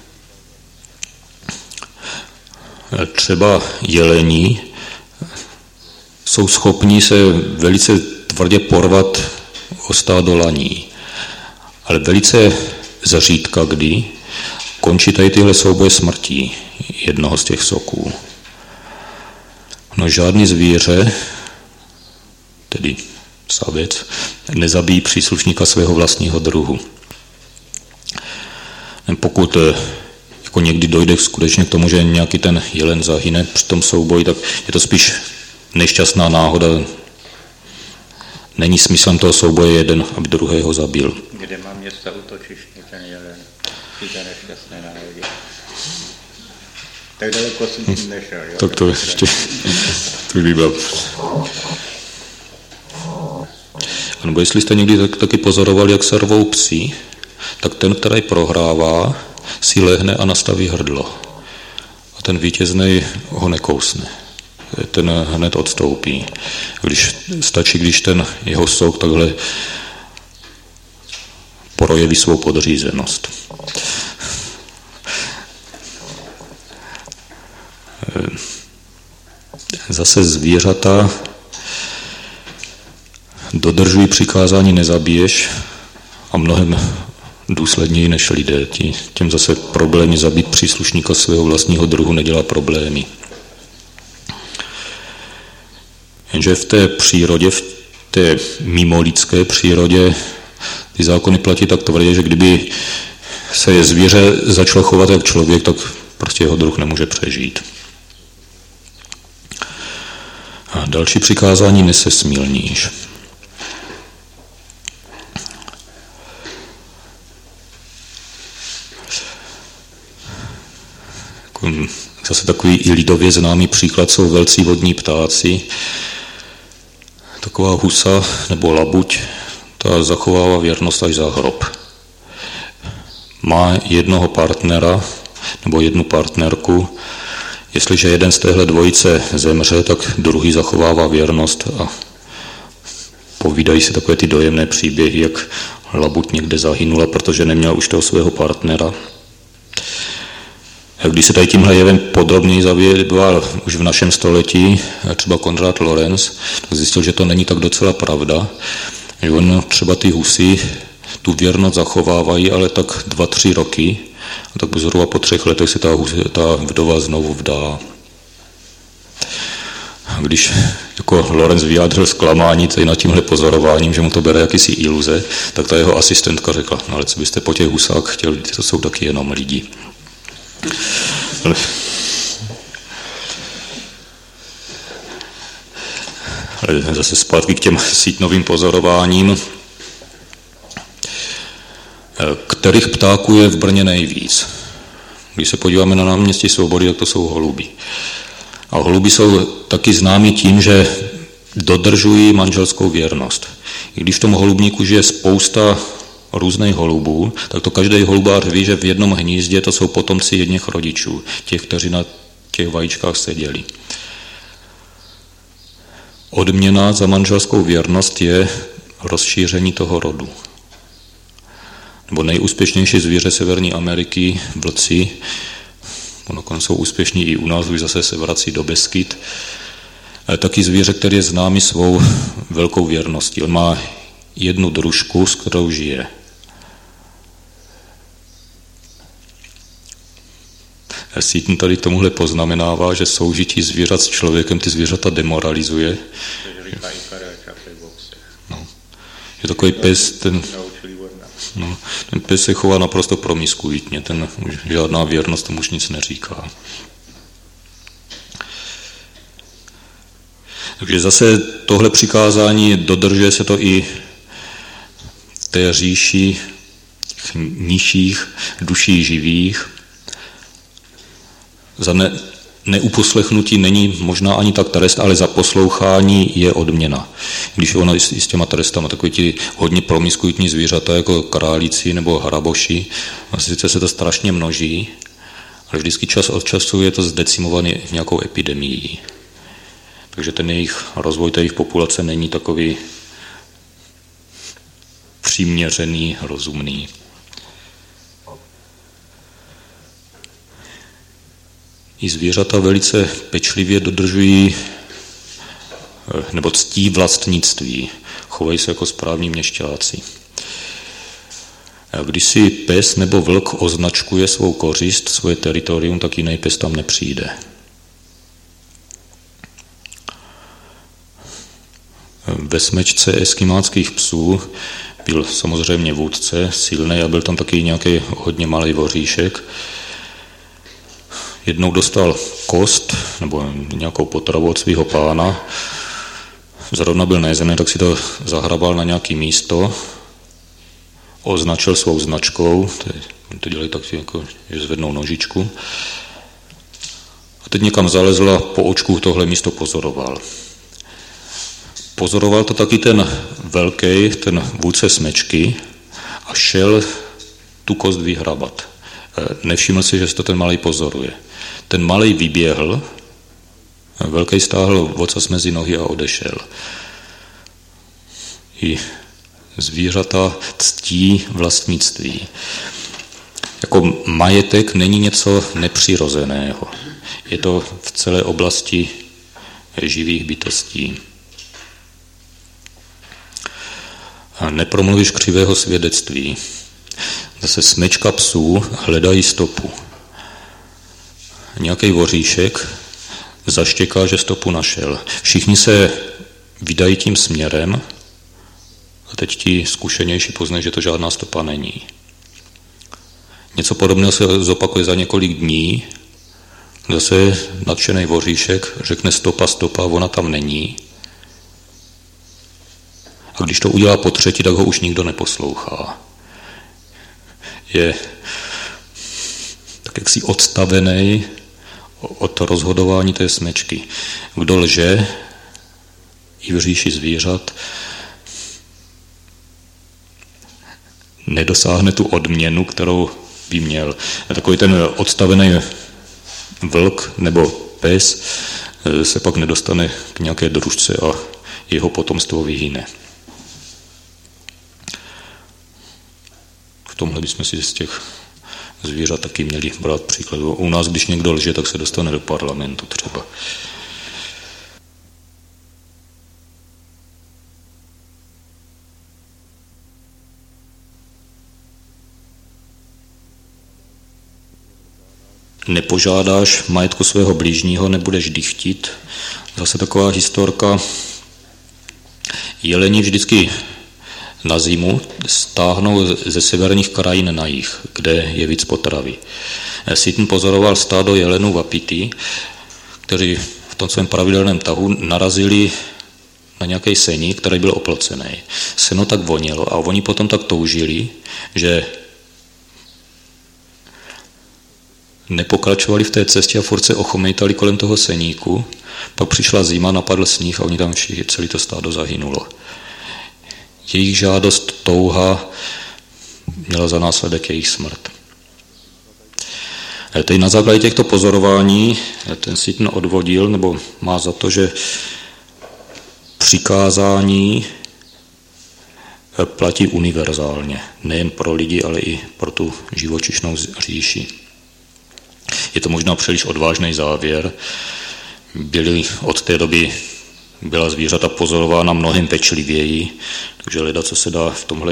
Třeba jelení jsou schopni se velice tvrdě porvat o stádo laní, ale velice zřídka kdy končí tady tyhle souboje smrtí jednoho z těch soků. No žádný zvíře, tedy savec, nezabíjí příslušníka svého vlastního druhu. Pokud jako někdy dojde skutečně k tomu, že nějaký ten jelen zahyne při tom souboji, tak je to spíš nešťastná náhoda. Není smyslem toho souboje jeden, aby druhého zabil. Kde má města útočiště ten jelen? Při té nešťastné náhodě. Tak daleko jsem tím nešel, jo? Tak to ještě... to líbám. A nebo jestli jste někdy tak, taky pozorovali, jak se rvou psi, tak ten, který prohrává, si lehne a nastaví hrdlo. A ten vítěznej ho nekousne. Ten hned odstoupí. Když, stačí, když ten jeho souk takhle projeví svou podřízenost. Zase zvířata dodržují přikázání nezabiješ a mnohem důsledněji než lidé. Těm zase problémy zabít příslušníka svého vlastního druhu nedělá problémy. Jenže v té přírodě, v té mimolidské přírodě ty zákony platí tak tvrdě, že kdyby se zvíře začalo chovat jak člověk, tak prostě jeho druh nemůže přežít. A další přikázání nese smilníš. Zase takový i lidově známý příklad jsou velcí vodní ptáci. Taková husa nebo labuť, ta zachovává věrnost až za hrob. Má jednoho partnera nebo jednu partnerku. Jestliže jeden z téhle dvojice zemře, tak druhý zachovává věrnost a povídají se takové ty dojemné příběhy, jak labuť někde zahynula, protože neměla už toho svého partnera. Když se tady tímhle jevem podrobněji zabýval už v našem století, třeba Konrad Lorenz, tak zjistil, že to není tak docela pravda, že on třeba ty husy tu věrnost zachovávají, ale tak dva, tři roky, a tak zhruba po třech letech se ta, ta vdova znovu vdá. Když jako Lorenz vyjádřil zklamání tady nad tímhle pozorováním, že mu to bere jakýsi iluze, tak ta jeho asistentka řekla, no ale co byste po těch husách chtěli, to jsou taky jenom lidi. Ale... ale zase zpátky k těm sítnovým pozorováním. Kterých ptáků je v Brně nejvíc? Když se podíváme na náměstí Svobody, tak to jsou holuby. A holuby jsou taky známí tím, že dodržují manželskou věrnost. I když v tom holubníku žije spousta různých holubů, tak to každý holubář ví, že v jednom hnízdě to jsou potomci jedněch rodičů, těch, kteří na těch vajíčkách seděli. Odměna za manželskou věrnost je rozšíření toho rodu. Nebo nejúspěšnější zvíře Severní Ameriky, vlci, ono jsou úspěšní i u nás, už zase se vrací do Beskyt, ale taky zvíře, který je známý svou velkou věrností. On má jednu družku, s kterou žije. Sítn tady tomuhle poznamenává, že soužití zvířat s člověkem ty zvířata demoralizuje. No. Je takový pes, ten, no, ten pes se chová naprosto promiskuitně, ten už žádná věrnost tomu už nic neříká. Takže zase tohle přikázání dodržuje se to i v té říši nižších duší živých. Za ne, neuposlechnutí není možná ani tak trest, ale za poslouchání je odměna. Když ona i s těma trestama, takový ti hodně promiskuitní zvířata, jako králíci nebo hraboši, a sice se to strašně množí, ale vždycky čas od času je to zdecimované nějakou epidemií. Takže ten jejich rozvoj, té jejich populace není takový přiměřený, rozumný. I zvířata velice pečlivě dodržují nebo ctí vlastnictví. Chovají se jako správní měšťáci. A když si pes nebo vlk označkuje svou kořist, svoje teritorium, tak jiný pes tam nepřijde. Ve smečce eskimáckých psů byl samozřejmě vůdce, silný, a byl tam taky nějaký hodně malý voříšek. Jednou dostal kost nebo nějakou potravu od svého pána. Zrovna byl nejezený, tak si to zahrabal na nějaké místo, označil svou značkou, to dělají tak, jako, že zvednou nožičku. A teď někam zalezl a po očku tohle místo pozoroval. Pozoroval to taky ten velký, ten vůdce smečky, a šel tu kost vyhrabat. Nevšiml si, že se to ten malej pozoruje. Ten malej vyběhl, velký stáhl ocas mezi nohy a odešel. I zvířata ctí vlastnictví. Jako majetek není něco nepřirozeného. Je to v celé oblasti živých bytostí. A nepromluvíš křivého svědectví. Zase smečka psů hledají stopu. Nějaký voříšek zaštěká, že stopu našel. Všichni se vydají tím směrem a teď ti zkušenější poznají, že to žádná stopa není. Něco podobného se zopakuje za několik dní. Zase nadšený voříšek řekne stopa, stopa, ona tam není. A když to udělá po třetí, tak ho už nikdo neposlouchá. Je tak jaksi odstavený od rozhodování té smečky. Kdo lže, i v říši zvířat, nedosáhne tu odměnu, kterou by měl. Takový ten odstavený vlk nebo pes se pak nedostane k nějaké družce a jeho potomstvo vyhyne. V tomhle bychom si z těch zvířat taky měli brát příklad. U nás, když někdo lže, tak se dostane do parlamentu třeba. Nepožádáš majetku svého blížního, nebudeš dychtit. Zase taková historka. Jeleni vždycky na zimu stáhnou ze severních krajin na jih, kde je víc potravy. Sitn pozoroval stádo jelenů v Apiti, kteří v tom svém pravidelném tahu narazili na nějaký sení, který byl oplocený. Seno tak vonilo a oni potom tak toužili, že nepokračovali v té cestě a furt se ochomejtali kolem toho seníku. Pak přišla zima, napadl sníh a oni tam všichni, celé to stádo zahynulo. Jejich žádost, touha měla za následek jejich smrt. Teď na základě těchto pozorování ten Sitn odvodil, nebo má za to, že přikázání platí univerzálně. Nejen pro lidi, ale i pro tu živočišnou říši. Je to možná příliš odvážný závěr. Byly od té doby byla zvířata pozorována mnohem pečlivěji, takže leda, co se dá v tomhle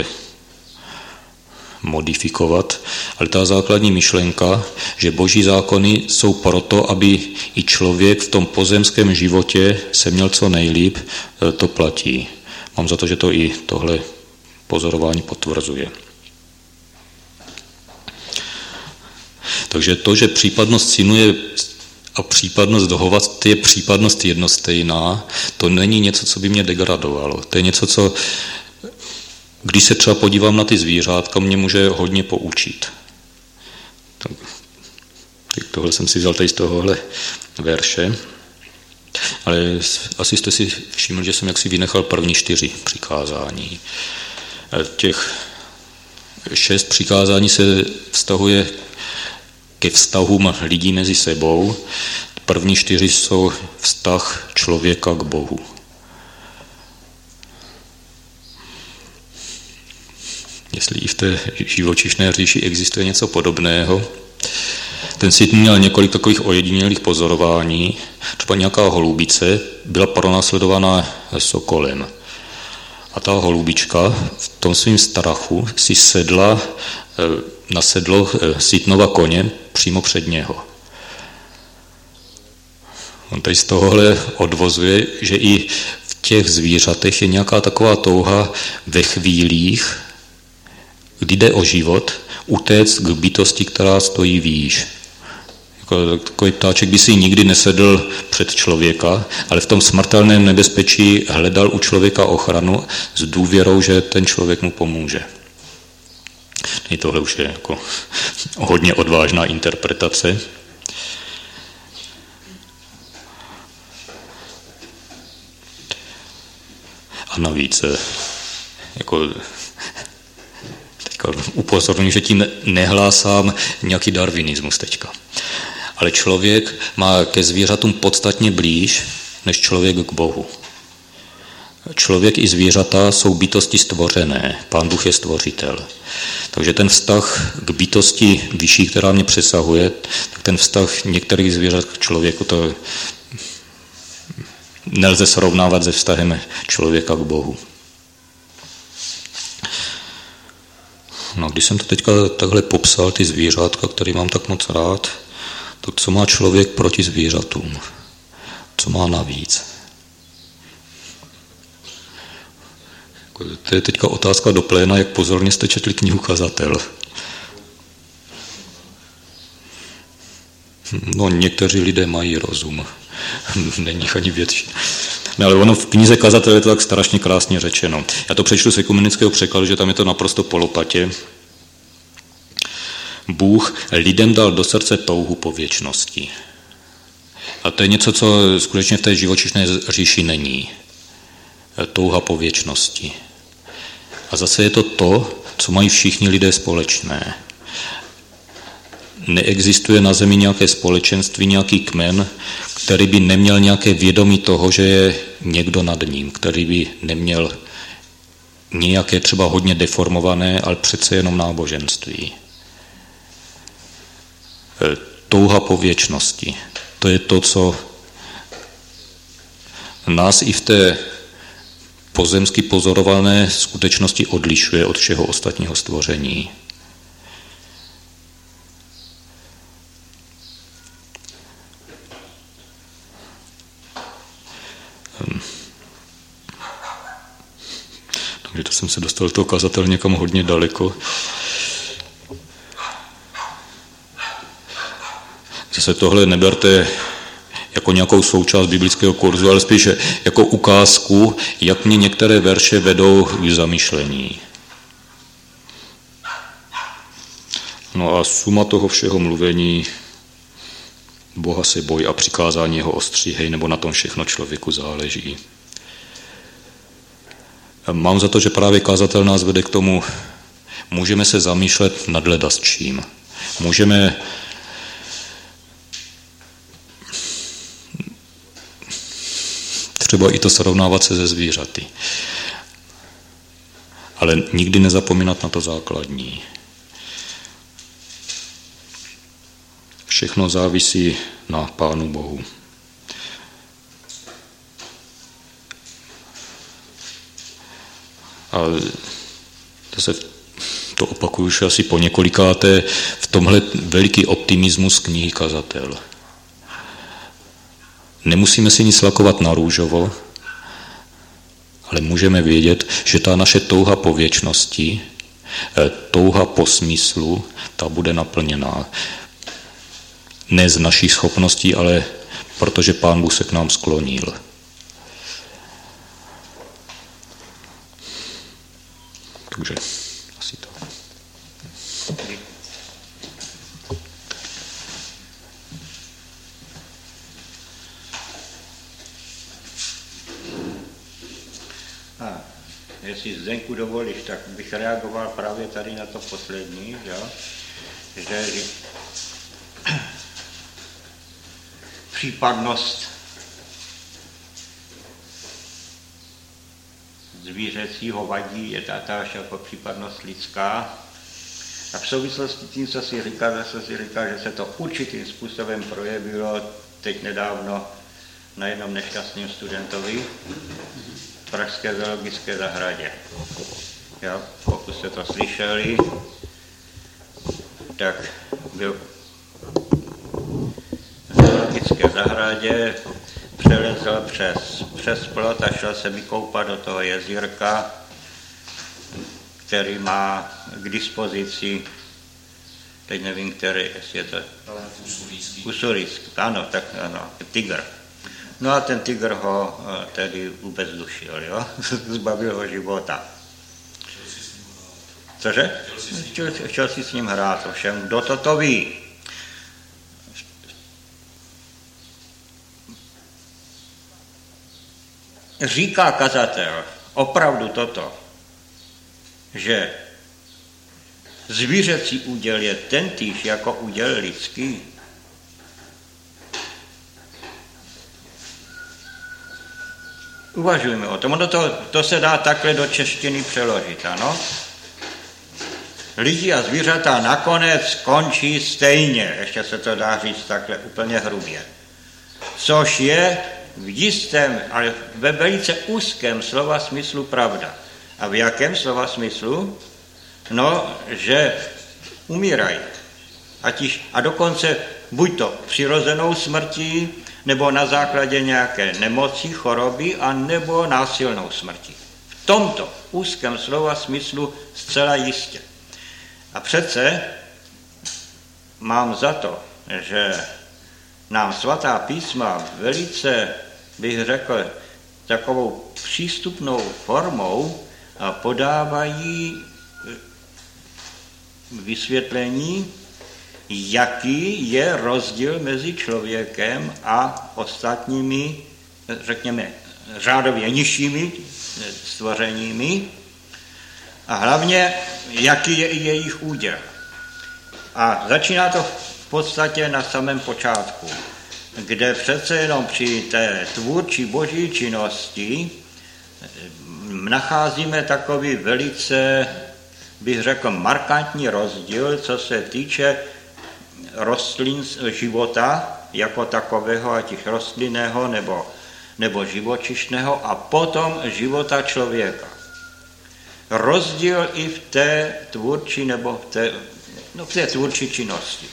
modifikovat. Ale ta základní myšlenka, že boží zákony jsou proto, aby i člověk v tom pozemském životě se měl co nejlíp, to platí. Mám za to, že to i tohle pozorování potvrzuje. Takže to, že případnost synu je a případnost dohovat je případnost jednostejná, to není něco, co by mě degradovalo. To je něco, co, když se třeba podívám na ty zvířátka, mě může hodně poučit. Tak, tohle jsem si vzal tady z tohohle verše. Ale asi jste si všiml, že jsem jaksi vynechal první čtyři přikázání. Těch šest přikázání se vztahuje ke vztahům lidí mezi sebou. První čtyři jsou vztah člověka k Bohu. Jestli i v té živočišné říši existuje něco podobného. Ten Sitn měl několik takových ojedinělých pozorování. Třeba nějaká holubice byla pronásledovaná sokolem. A ta holubička v tom svým strachu si sedla na sedlo Sitnova koně přímo před něho. On tady z tohohle odvozuje, že i v těch zvířatech je nějaká taková touha ve chvílích, kdy jde o život, utéct k bytosti, která stojí výš. Jako takový ptáček by si nikdy nesedl před člověka, ale v tom smrtelném nebezpečí hledal u člověka ochranu s důvěrou, že ten člověk mu pomůže. I tohle už je jako hodně odvážná interpretace. A navíc jako upozorňuji, že tím nehlásám nějaký darwinismus teďka. Ale člověk má ke zvířatům podstatně blíž než člověk k Bohu. Člověk i zvířata jsou bytosti stvořené, Pán Bůh je stvořitel. Takže ten vztah k bytosti vyšší, která mě přesahuje, tak ten vztah některých zvířat k člověku, to nelze srovnávat se vztahem člověka k Bohu. No, když jsem to teďka takhle popsal, ty zvířátka, který mám tak moc rád, tak co má člověk proti zvířatům? Co má navíc? To je teďka otázka do pléna, jak pozorně jste četli knihu Kazatel. No, někteří lidé mají rozum. Není ani větší. No, ale ono v knize Kazatel je to tak strašně krásně řečeno. Já to přečtu z ekumenického překladu, že tam je to naprosto po lopatě. Bůh lidem dal do srdce touhu po věčnosti. A to je něco, co skutečně v té živočišné říši není. Touha po věčnosti. A zase je to to, co mají všichni lidé společné. Neexistuje na zemi nějaké společenství, nějaký kmen, který by neměl nějaké vědomí toho, že je někdo nad ním, který by neměl nějaké třeba hodně deformované, ale přece jenom náboženství. Touha po věčnosti. To je to, co nás i v té pozemsky pozorované skutečnosti odlišuje od všeho ostatního stvoření. Takže to jsem se dostal toho Kazatel někam hodně daleko. Zase tohle neberte jako nějakou součást biblického kurzu, ale spíše jako ukázku, jak mě některé verše vedou k zamýšlení. No a suma toho všeho mluvení, Boha se boj a přikázání jeho ostříhej, nebo na tom všechno člověku záleží. Mám za to, že právě Kazatel nás vede k tomu, můžeme se zamýšlet nad ledasčím. Můžeme třeba i to srovnávat se ze zvířaty. Ale nikdy nezapomínat na to základní. Všechno závisí na Pánu Bohu. A zase to opakuju už asi po několikáté, v tomhle veliký optimismus knihy Kazatel. Nemusíme si nic lakovat na růžovo, ale můžeme vědět, že ta naše touha po věčnosti, touha po smyslu, ta bude naplněná. Ne z našich schopností, ale protože Pán Bůh se k nám sklonil. Takže asi to. A jestli Zdenku dovolíš, tak bych reagoval právě tady na to poslední, jo? Že případnost zvířecího vadí je tatáž jako případnost lidská. A v souvislosti s tím, co si říká, zase si říká, že se to určitým způsobem projevilo teď nedávno na jednom nešťastném studentovi v pražské zoologické zahradě. Jo, pokud jste to slyšeli, tak byl v zoologické zahradě, přelezl přes, přes plot a šel se vykoupat do toho jezírka, který má k dispozici, teď nevím, který, jestli je to Usurijský, ano, tak ano, tygr. No a ten tygr ho tedy vůbec dušil, jo, zbavil ho života. Cože? Chtěl, chtěl si s ním hrát, ovšem, kdo to to ví? Říká kazatel opravdu toto, že zvířecí úděl je tentýž jako úděl lidský? Uvažujme o tom. Ono to, to se dá takhle do češtiny přeložit, ano? Lidi a zvířata nakonec končí stejně, ještě se to dá říct takhle úplně hrubě. Což je v jistém, ale ve velice úzkém slova smyslu pravda. A v jakém slova smyslu? No, že umírají. Ať již, a dokonce buď to přirozenou smrtí, nebo na základě nějaké nemoci, choroby, a nebo násilnou smrtí. V tomto úzkém slova smyslu zcela jistě. A přece mám za to, že nám svatá písma velice, bych řekl, takovou přístupnou formou podávají vysvětlení, jaký je rozdíl mezi člověkem a ostatními, řekněme, řádově nižšími stvořeními a hlavně, jaký je jejich úděl. A začíná to v podstatě na samém počátku, kde přece jenom při té tvůrčí boží činnosti nacházíme takový velice, bych řekl, markantní rozdíl, co se týče rostlin života jako takového, ať již rostlinného nebo, nebo živočišného, a potom života člověka. Rozdíl i v té tvůrčí nebo v té, no v té tvůrčí činnosti.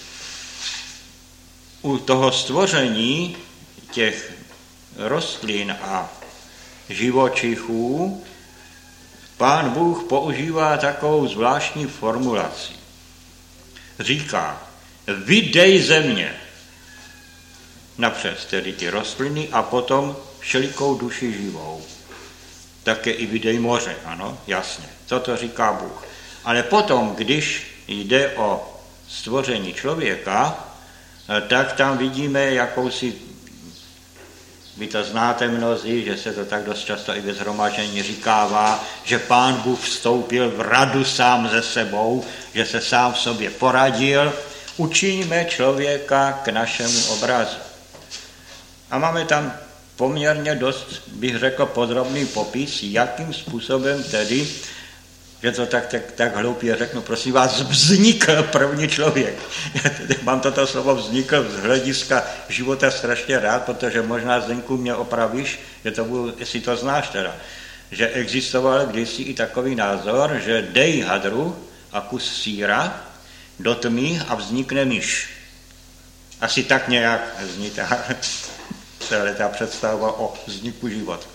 U toho stvoření těch rostlin a živočichů Pán Bůh používá takovou zvláštní formulaci. Říká, vydej země, napřed tedy ty rostliny a potom všelikou duši živou. Také i vydej moře, ano, jasně, co to říká Bůh. Ale potom, když jde o stvoření člověka, tak tam vidíme jakousi, vy to znáte mnozí, že se to tak dost často i ve shromáždění říkává, že Pán Bůh vstoupil v radu sám ze sebou, že se sám v sobě poradil, učiňme člověka k našemu obrazu. A máme tam poměrně dost, bych řekl, podrobný popis, jakým způsobem tedy, že to tak, tak, tak hloupě řeknu, prosím vás, vznikl první člověk. Mám toto slovo vznikl z hlediska života strašně rád, protože možná, Zdenku, mě opravíš, že to budu, jestli to znáš teda, že existoval kdysi i takový názor, že dej hadru a kus síra do tmy a vznikne myš. Asi tak nějak zní ta, ta představa o vzniku života.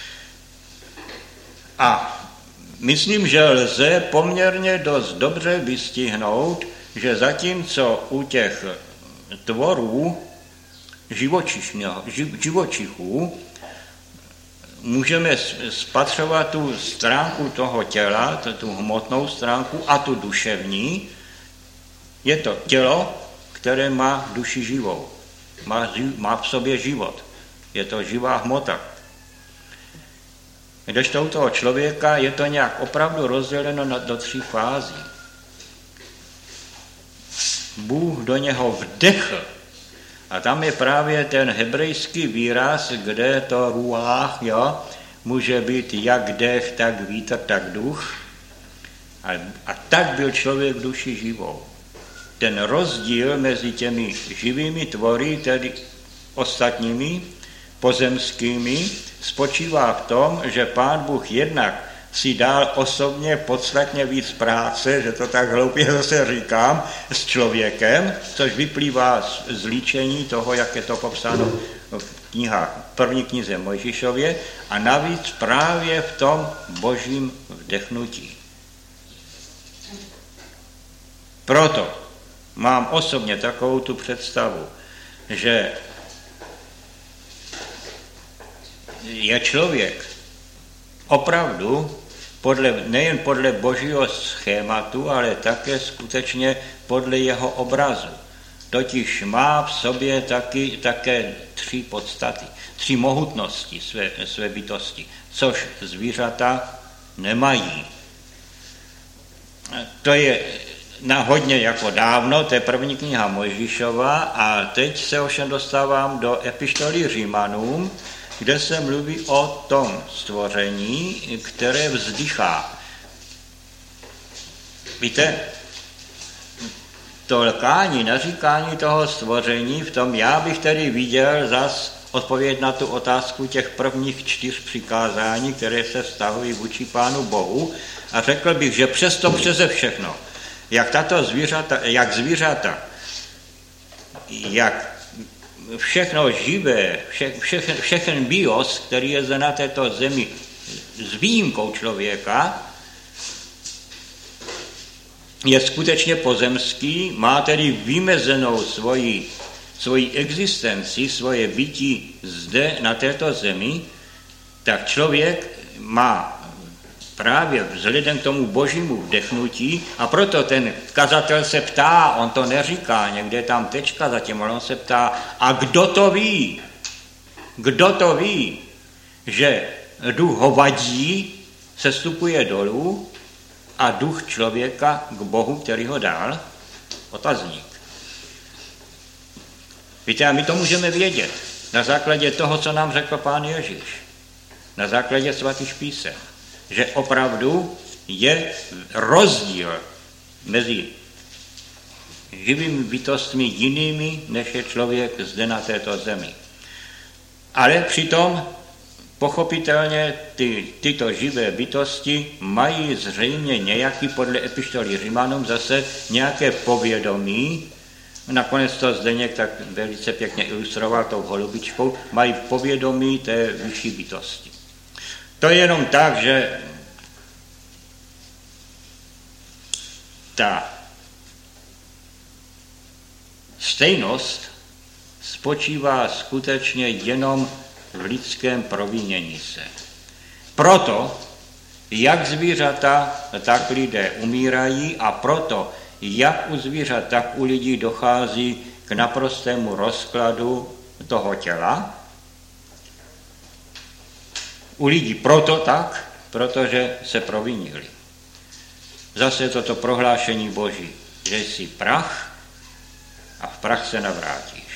A myslím, že lze poměrně dost dobře vystihnout, že zatímco u těch tvorů živočichů můžeme spatřovat tu stránku toho těla, tu hmotnou stránku a tu duševní, je to tělo, které má duši živou, má, má v sobě život, je to živá hmota. Kdežto u toho člověka je to nějak opravdu rozděleno na, do tří fází. Bůh do něho vdechl. A tam je právě ten hebrejský výraz, kde to ruách, jo, může být jak dech, tak vítr, tak duch. A, a tak byl člověk v duši živou. Ten rozdíl mezi těmi živými tvory, tedy ostatními, pozemskými, spočívá v tom, že Pán Bůh jednak si dal osobně podstatně víc práce, že to tak hloupě zase říkám, s člověkem, což vyplývá z, z líčení toho, jak je to popsáno v knihách, v první knize Mojžíšově, a navíc právě v tom božím vdechnutí. Proto mám osobně takovou tu představu, že je člověk opravdu podle, nejen podle božího schématu, ale také skutečně podle jeho obrazu. Totiž má v sobě taky, také tři podstaty, tři mohutnosti své, své bytosti, což zvířata nemají. To je na hodně jako dávno, to je první kniha Mojžíšova, a teď se ovšem dostávám do epištoly Římanům, kde se mluví o tom stvoření, které vzdychá. Víte, to lkání, naříkání toho stvoření, v tom já bych tedy viděl zas odpověď na tu otázku těch prvních čtyř přikázání, které se vztahují vůči Pánu Bohu, a řekl bych, že přesto přeze všechno, jak tato zvířata, jak zvířata, jak všechno živé, vše, všechen, všechen bios, který je zde na této zemi s výjimkou člověka, je skutečně pozemský, má tedy vymezenou svoji, svoji existenci, svoje bytí zde na této zemi, tak člověk má právě vzhledem k tomu božímu vdechnutí, a proto ten kazatel se ptá, on to neříká, někde je tam tečka zatím, ale on se ptá, a kdo to ví? Kdo to ví, že duch hovadí se stupuje dolů a duch člověka k Bohu, který ho dal? Otazník. Víte, a my to můžeme vědět na základě toho, co nám řekl Pán Ježíš, na základě svatých písem, že opravdu je rozdíl mezi živými bytostmi jinými, než je člověk zde na této zemi. Ale přitom pochopitelně ty, tyto živé bytosti mají zřejmě nějaký, podle epištoly Římanům, zase nějaké povědomí. Nakonec to Zdeněk tak velice pěkně ilustroval tou holubičkou, mají povědomí té vyšší bytosti. To je jenom tak, že ta stejnost spočívá skutečně jenom v lidském provinění se. Proto, jak zvířata, tak lidé umírají, a proto, jak u zvířat, tak u lidí dochází k naprostému rozkladu toho těla. U lidí proto tak, protože se provinili. Zase toto prohlášení Boží, že jsi prach a v prach se navrátíš.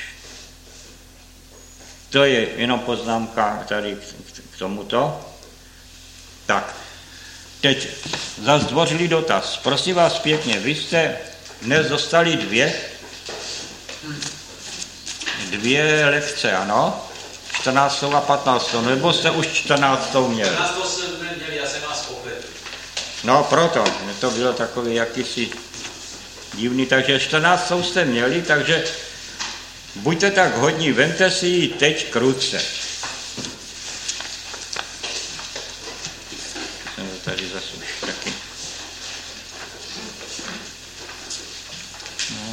To je jenom poznámka tady k tomuto. Tak, teď zazdvořilý dotaz. Prosím vás pěkně, vy jste dnes dostali dvě, dvě lekce, ano? čtrnáctou a patnáctou, nebo jste už čtrnáctou měli? čtrnáctou jsme neměli, já jsem vás popletl. No proto, to bylo takový jakýsi divný, takže čtrnáctou jste měli, takže buďte tak hodní, vemte si ji teď krutce. Jsem to tady zase už taky. No.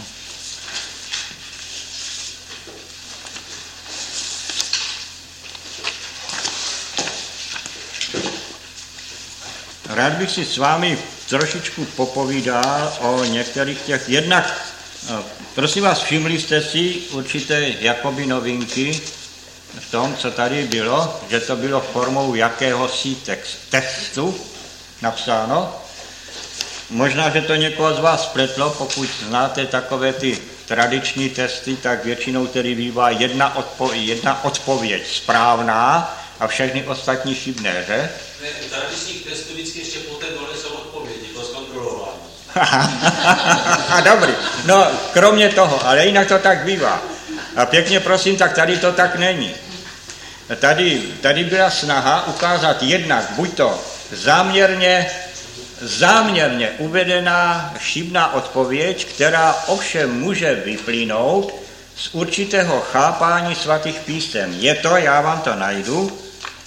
Rád bych si s vámi trošičku popovídal o některých těch, jednak, prosím vás, všimli jste si určité jakoby novinky v tom, co tady bylo, že to bylo formou jakéhosi text, textu napsáno. Možná, že to někoho z vás spletlo, pokud znáte takové ty tradiční testy, tak většinou tedy bývá jedna, odpo- jedna odpověď správná a všechny ostatní chybné, že? Ne, u tradičních testů vždycky ještě poté dole jsou odpovědi, to zkontrolování. Dobrý, no kromě toho, ale jinak to tak bývá. A pěkně prosím, tak tady to tak není. Tady, tady byla snaha ukázat jednak buď to záměrně, záměrně uvedená chybná odpověď, která ovšem může vyplynout z určitého chápání svatých písem. Je to, já vám to najdu,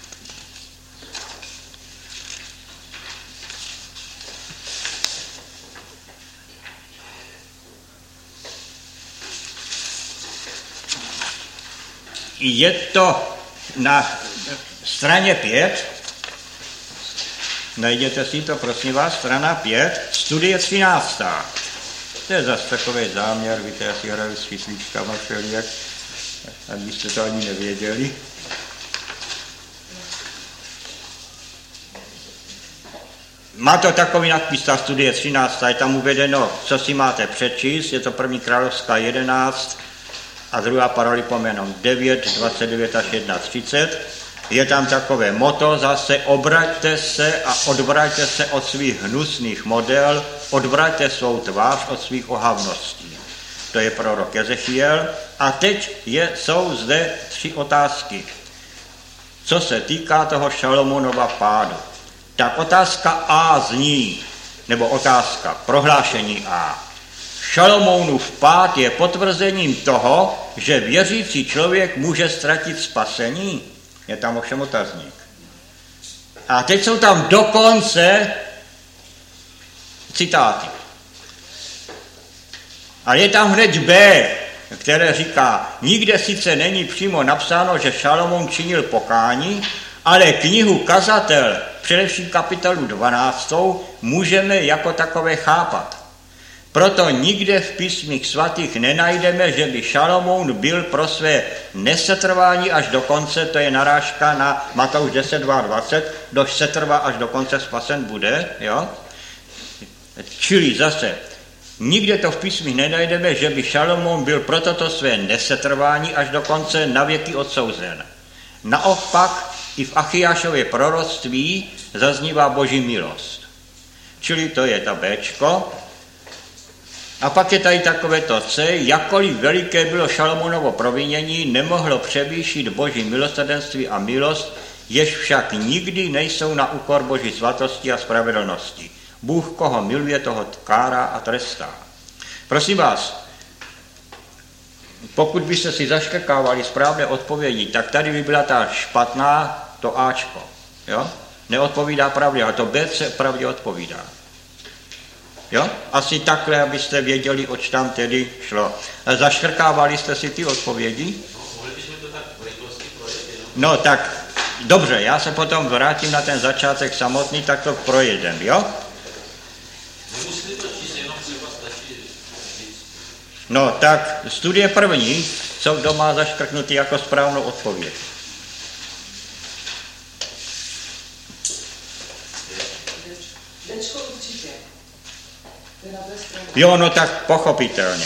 je to na straně pět, najděte si to, prosím vás, strana pět, studie třináctá. To je zase takový záměr, víte, já si hraju s světlíčkama všelijak, abyste to ani nevěděli. má to takový nadpis, ta studie třináct, je tam uvedeno, co si máte přečíst, je to první královská jedenáct a druhá Paralipom jenom devět, dvacet devět až třicet jedna. Je tam takové moto, zase obraťte se a odvraťte se od svých hnusných model, odvraťte svou tvář od svých ohavností. To je prorok Ezechiel. A teď je, jsou zde tři otázky, co se týká toho Šalomonova pádu. Tak otázka A zní, nebo otázka, prohlášení A. Šalomounův pád je potvrzením toho, že věřící člověk může ztratit spasení. Je tam ovšem otazník. A teď jsou tam dokonce citáty. A je tam hned B, které říká, nikde sice není přímo napsáno, že Šalomoun činil pokání, ale knihu Kazatel, především kapitolu dvanáctou, můžeme jako takové chápat. Proto nikde v písmích svatých nenajdeme, že by Šalomoun byl pro své nesetrvání až do konce, to je narážka na Matouš deset dvacet dva, dož setrvá až do konce spasen bude, jo? Čili zase, nikde to v písmích nenajdeme, že by Šalomoun byl pro toto své nesetrvání až do konce navěky odsouzen. Naopak i v Achiášově proroctví zaznívá boží milost. Čili to je ta Bčko. A pak je tady takové to C, jakkoliv veliké bylo Šalomounovo provinění, nemohlo převýšit boží milosrdenství a milost, jež však nikdy nejsou na úkor boží svatosti a spravedlnosti. Bůh, koho miluje, toho kárá a trestá. Prosím vás, pokud byste si zaškrkávali správné odpovědi, tak tady by byla ta špatná, to Ačko. Jo? Neodpovídá pravdě, a to B se pravdě odpovídá. Jo? Asi takhle, abyste věděli, oč tam tedy šlo. Zaškrkávali jste si ty odpovědi? No tak, dobře, já se potom vrátím na ten začátek samotný, tak to projedem, jo? No tak, studie první, co kdo má zaškrknutý jako správnou odpověď. Jo, no tak pochopitelně.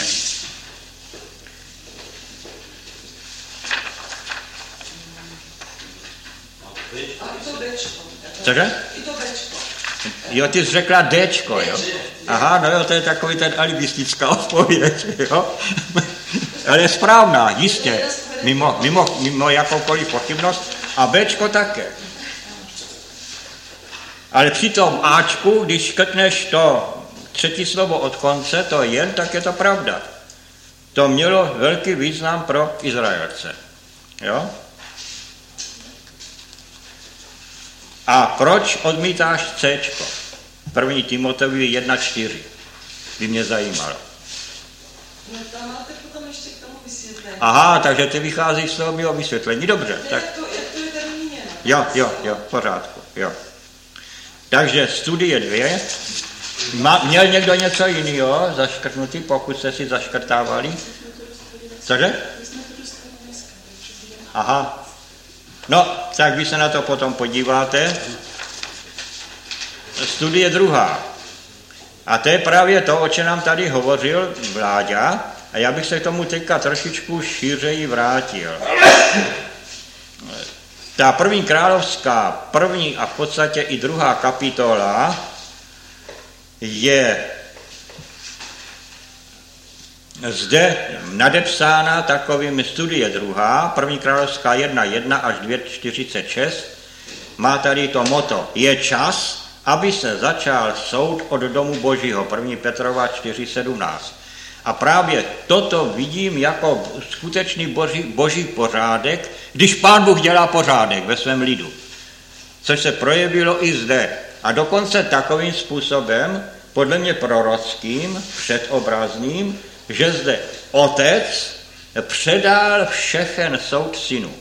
Cože? Jo, ty jsi řekla Dčko, jo? Aha, no jo, to je takový ten alibistická odpověď, jo? Ale je správná, jistě, mimo, mimo, mimo jakoukoliv pochybnost. A Bčko také. Ale při tom Ačku, když škrtneš to třetí slovo od konce, to jen, tak je to pravda. To mělo velký význam pro Izraelce. Jo? A proč odmítáš Cčko? První Timoteovi jedna čtyři. By mě zajímalo. No tam máte potom ještě k tomu vysvětlení. Aha, takže ty vycházíš z toho mého vysvětlení. Dobře. Ne, tak... jak, to, jak to je tady míněno? Jo, jo, jo, v pořádku. Jo. Takže studie dvě. Ma, měl někdo něco jiného zaškrtnutý, pokud jste si zaškrtávali? Cože? Aha. No, tak vy se na to potom podíváte. Studie druhá. A to je právě to, o čem nám tady hovořil Vláďa. A já bych se k tomu teďka trošičku šířeji vrátil. Ta první královská, první a v podstatě i druhá kapitola je zde nadepsána takovým studie druhá, první královská jedna jedna až dvě čtyřicet šest, má tady to moto, je čas, aby se začal soud od domu Božího, první Petrova čtyři sedmnáct. A právě toto vidím jako skutečný boží, boží pořádek, když Pán Bůh dělá pořádek ve svém lidu. Což se projevilo i zde. A dokonce takovým způsobem, podle mě prorockým, předobrazným, že zde otec předal všechen soud synu.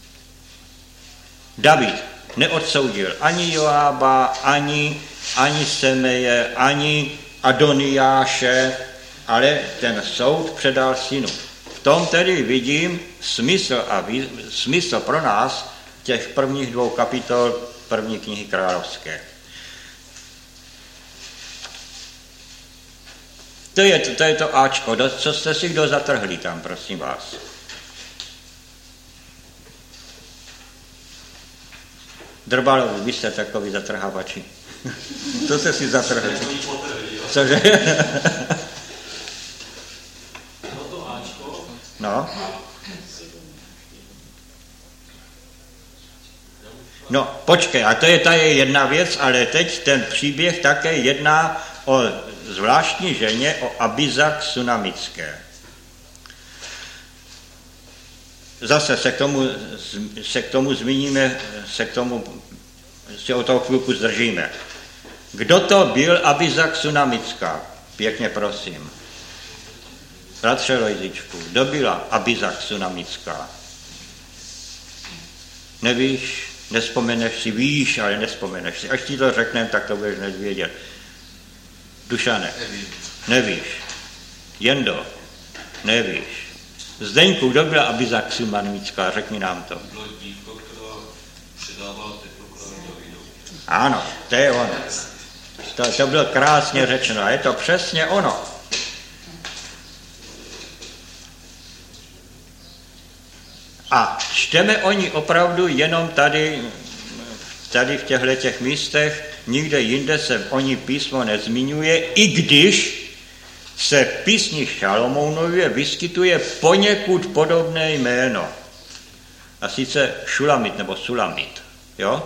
David neodsoudil ani Joába, ani, ani Semeje, ani Adoniáše, ale ten soud předal synu. V tom tedy vidím smysl a vý, smysl pro nás těch prvních dvou kapitol první knihy královské. To je to, to, je to Ačko. Do, co jste si kdo zatrhli tam, prosím vás? Drbalovi, vy jste takový zatrhávači. Co jste si zatrhli? Cože? No. No, počkej, a to je ta je jedna věc, ale teď ten příběh také jedná o zvláštní ženě, o Abizak Sunamické. Zase se k tomu, se k tomu zmíníme, se k tomu si o toho chvilku zdržíme. Kdo to byl Abizak Sunamická? Pěkně prosím. Bratře Lojzičku, kdo byla Abizak Sunamická? Nevíš, nespomeneš si, víš, ale nespomeneš si. Až ti to řekneme, tak to budeš nevědět. Dušane, nevíš. Jendo, nevíš. Zdeňku, kdo byla Abizak Sunamická? Řekni nám to. Ano, to je ono. To, to bylo krásně řečeno. A je to přesně ono. A čteme o ní opravdu jenom tady, tady v těchto těch místech, nikde jinde se o ní písmo nezmiňuje, i když se v písni Šalomounově vyskytuje poněkud podobné jméno. A sice Šulamit nebo Sulamit. Jo?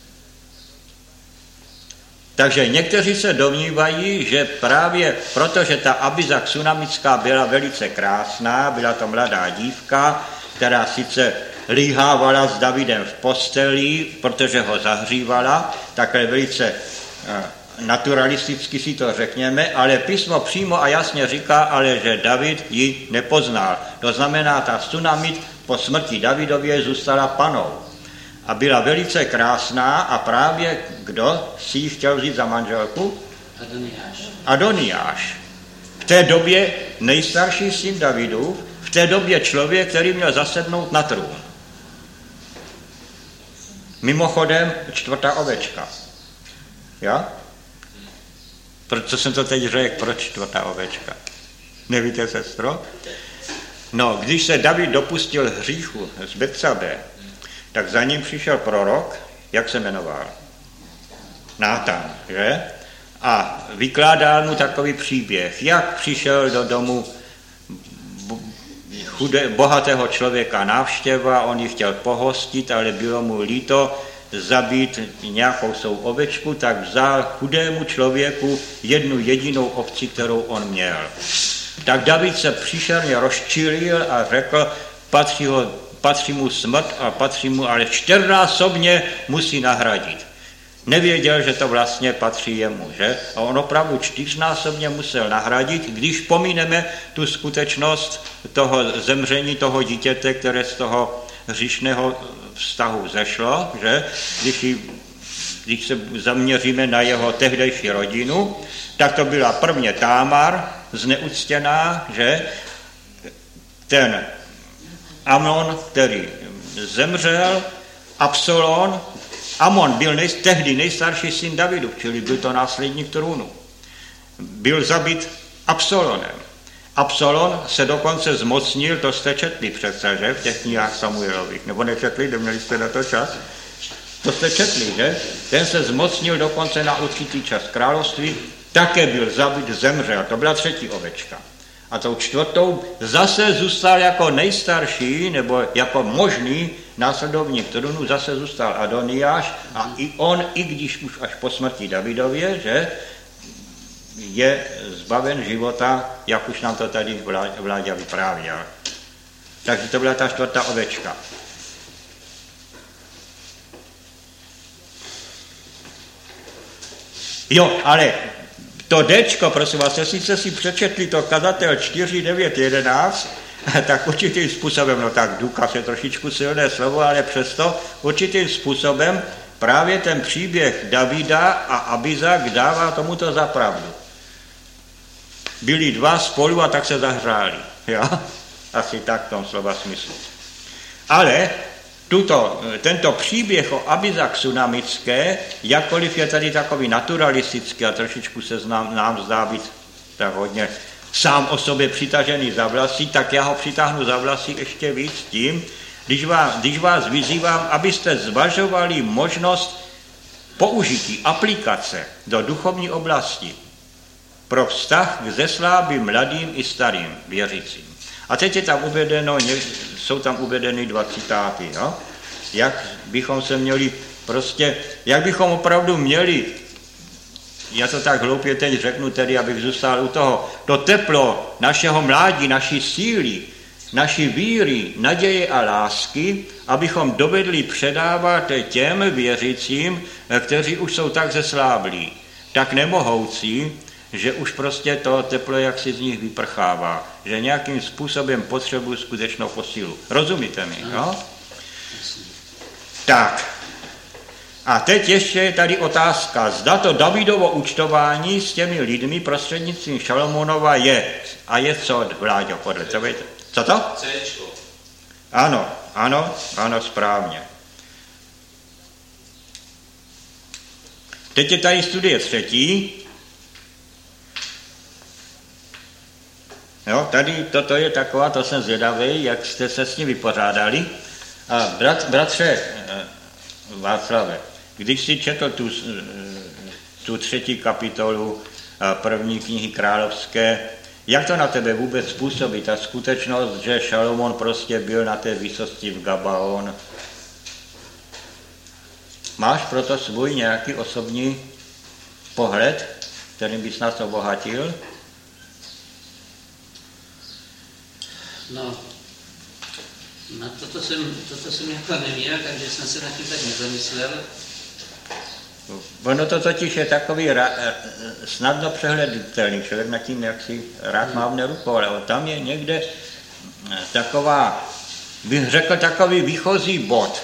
Takže někteří se domnívají, že právě protože ta Abizak Sunamická byla velice krásná, byla to mladá dívka, která sice líhávala s Davidem v posteli, protože ho zahřívala, takhle velice naturalisticky si to řekněme, ale písmo přímo a jasně říká, ale že David ji nepoznal. To znamená, ta Sunamit po smrti Davidově zůstala panou. A byla velice krásná a právě kdo si ji chtěl vzít za manželku? Adoniáš. Adoniáš. V té době nejstarší syn Davidův, v té době člověk, který měl zasednout na trůn. Mimochodem čtvrtá ovečka. Jo? Proč jsem to teď řekl, proč čtvrtá ovečka? Nevíte, sestro? No, když se David dopustil hříchu z Betsabé, tak za ním přišel prorok, jak se jmenoval? Nátan, že? A vykládal mu takový příběh, jak přišel do domu chudé, bohatého člověka návštěva, on ji chtěl pohostit, ale bylo mu líto zabít nějakou svou ovečku, tak vzal chudému člověku jednu jedinou ovci, kterou on měl. Tak David se příšerně rozčilil a řekl, patří, ho, patří mu smrt a patří mu, ale čtyřnásobně musí nahradit. Nevěděl, že to vlastně patří jemu, že? A on opravdu čtyřnásobně musel nahradit, když pomíneme tu skutečnost toho zemření toho dítěte, které z toho hříšného vztahu zešlo, že? Když, jí, když se zaměříme na jeho tehdejší rodinu, tak to byla prvně Támar, zneuctěná, že? Ten Amnon, který zemřel, Absalom. Amon byl nej, tehdy nejstarší syn Davidův, čili byl to následník trůnu. Byl zabit Absalonem. Absalom se dokonce zmocnil, to jste četli přece, že? V těch knihách Samuelových. Nebo nečetli, neměli jste na to čas? To jste četli, že? Ten se zmocnil dokonce na určitý čas království, také byl zabit, zemřel. To byla třetí ovečka. A tou čtvrtou zase zůstal jako nejstarší, nebo jako možný následovník trůnu, zase zůstal Adoniáš a i on, i když už až po smrti Davidově, že je zbaven života, jak už nám to tady Vláďa vyprávěl. Takže to byla ta čtvrtá ovečka. Jo, ale to Dčko, prosím vás, jestli jste si přečetli to kazatel čtyři devět jedenáct, tak určitým způsobem, no tak důkaz je trošičku silné slovo, ale přesto určitým způsobem právě ten příběh Davida a Abizak dává tomuto za pravdu. Byli dva spolu a tak se zahřáli. Jo? Asi tak v tom slova smyslu. Ale tuto, tento příběh o Abizak Sunamické, jakkoliv je tady takový naturalistický a trošičku se znám, nám zdá být tak hodně sám o sobě přitažený za vlasy, tak já ho přitáhnu za vlasy ještě víc tím, když vás, když vás vyzývám, abyste zvažovali možnost použití aplikace do duchovní oblasti pro vztah k zeslábým mladým i starým věřícím. A teď je tam uvedeno, jsou tam uvedeny dva citáty, jo? Jak bychom se měli prostě, jak bychom opravdu měli, já to tak hloupě teď řeknu tedy, abych zůstal u toho, to teplo našeho mládí, naší síly, naší víry, naděje a lásky, abychom dovedli předávat těm věřícím, kteří už jsou tak zesláblí, tak nemohoucí, že už prostě to teplo jaksi z nich vyprchává, že nějakým způsobem potřebují skutečnou posilu. Rozumíte mi, jo? Tak. A teď ještě je tady otázka, zda to Davidovo účtování s těmi lidmi prostřednictvím Šalomonova je. A je co, Vláďo, podle co víte? Co to? Céčko. Ano, ano, ano, správně. Teď je tady studie třetí. Jo, tady toto je taková, to jsem zvědavý, jak jste se s ní vypořádali. A brat, bratře Václave, když si četl tu, tu třetí kapitolu první knihy královské, jak to na tebe vůbec způsobí, ta skutečnost, že Šalomon prostě byl na té výsosti v Gabaon? Máš proto svůj nějaký osobní pohled, kterým bys nás obohatil? No, na toto jsem, toto jsem jako neměl, takže jsem se na tím tak nezamyslel. Ono to totiž je takový ra, snadno přehleditelný, člověk nad tím jaksi rád mávne rukou, ale tam je někde taková, bych řekl, takový výchozí bod,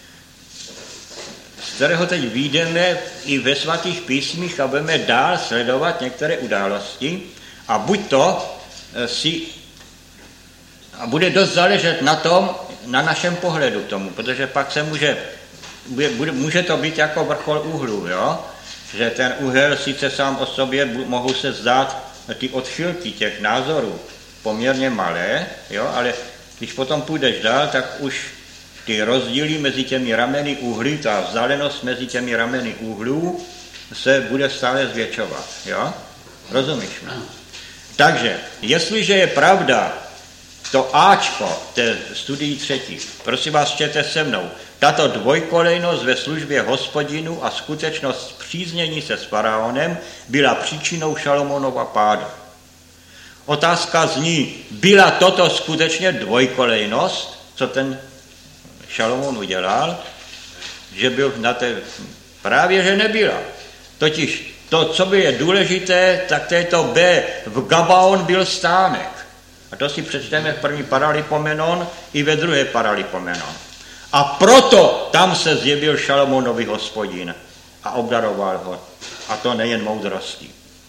z kterého teď vyjdeme i ve svatých písmích a budeme dál sledovat některé události a buď to si a bude dost záležet na tom, na našem pohledu k tomu, protože pak se může, bude, může to být jako vrchol úhlu, jo? Že ten úhel sice sám o sobě mohou se zdát ty odchylky těch názorů poměrně malé, jo? Ale když potom půjdeš dál, tak už ty rozdíly mezi těmi rameny úhly, ta vzdálenost mezi těmi rameny úhlů se bude stále zvětšovat, jo? Rozumíš mi? Takže, jestliže je pravda, to Ačko té studii třetí, prosím vás, čtěte se mnou, tato dvojkolejnost ve službě Hospodinu a skutečnost příznění se s faraonem byla příčinou Šalomonova pádu. Otázka zní, byla toto skutečně dvojkolejnost, co ten Šalomon udělal, že byl na té, právě že nebyla. Totiž to, co by je důležité, tak to je to B, v Gabaon byl stánek. A to si přečteme v první Paralipomenon i ve druhé Paralipomenon. A proto tam se zjevil Šalomonovi Hospodin a obdaroval ho. A to nejen moudrostí.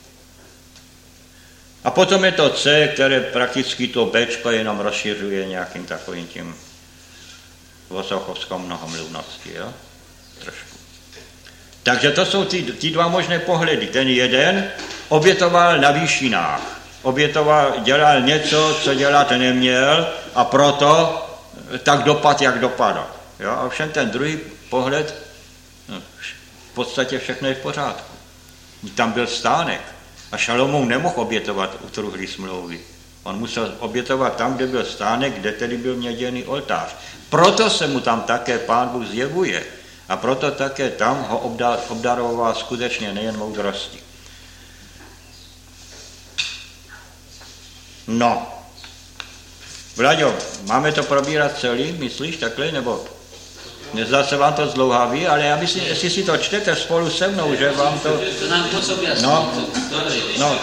A potom je to C, které prakticky to Bčko jenom rozšiřuje nějakým takovým tím vosochovskou mnohomluvností, jo? Trošku. Takže to jsou ty, ty dva možné pohledy. Ten jeden obětoval na výšinách. Obětoval, dělal něco, co dělat neměl a proto tak dopad, jak dopadl. Jo? A všem ten druhý pohled, no, v podstatě všechno je v pořádku. Tam byl stánek a Šalomón nemohl obětovat u truhlí smlouvy. On musel obětovat tam, kde byl stánek, kde tedy byl měděný oltář. Proto se mu tam také Pán Bůh zjevuje a proto také tam ho obdaroval skutečně nejen moudrosti. No, Vlaďo, máme to probírat celý, myslíš takhle, nebo nezdá se vám to zdlouhavý, ale já myslím, jestli si to čtete spolu se mnou, že vám to... To nám moc objasní. No, no.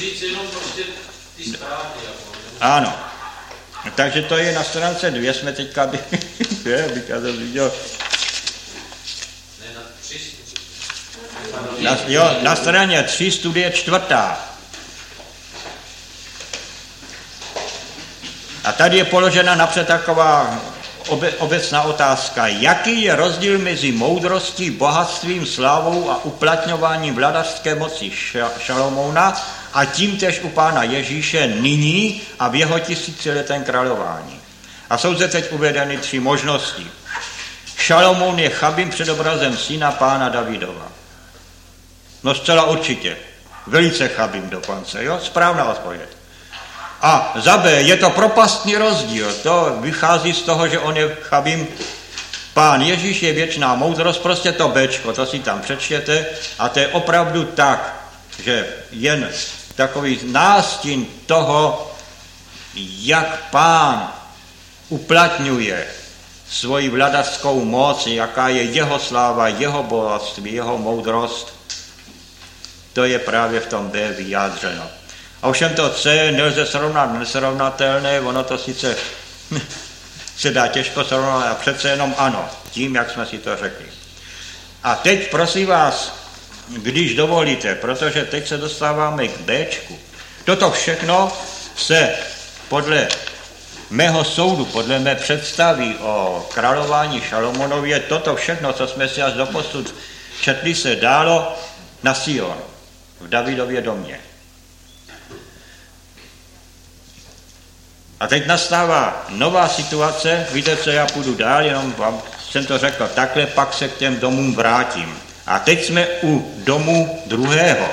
Ano. Takže to je na stránce dvě, jsme teďka by... bych já to viděl. Na, jo, na straně tři, studie čtvrtá. A tady je položena napřed taková obe, obecná otázka. Jaký je rozdíl mezi moudrostí, bohatstvím, slávou a uplatňováním vladařské moci Šalomouna a tím tež u Pána Ježíše nyní a v jeho tisíciletém králování. A jsou zde teď uvedeny tři možnosti. Šalomoun je chabým předobrazem syna Pána Davidova. No zcela určitě. Velice chabým dokonce, jo? Správná odpověď. A za B je to propastný rozdíl. To vychází z toho, že on je chabým. Pán Ježíš je věčná moudrost, prostě to Bčko, to si tam přečtěte a to je opravdu tak, že jen takový nástin toho, jak Pán uplatňuje svoji vladařskou moc, jaká je jeho sláva, jeho bohatství, jeho moudrost, to je právě v tom B vyjádřeno. A ovšem to C nelze srovnat nesrovnatelné, ono to sice se dá těžko srovnat, a přece jenom ano, tím, jak jsme si to řekli. A teď prosím vás, když dovolíte, protože teď se dostáváme k Bčku, toto všechno se podle mého soudu, podle mé představy o králování Šalomonově, toto všechno, co jsme si až doposud četli, se dálo na Sion, v Davidově domě. A teď nastává nová situace, víte, co já půjdu dál, jenom vám jsem to řekl takhle, pak se k těm domům vrátím. A teď jsme u domu druhého.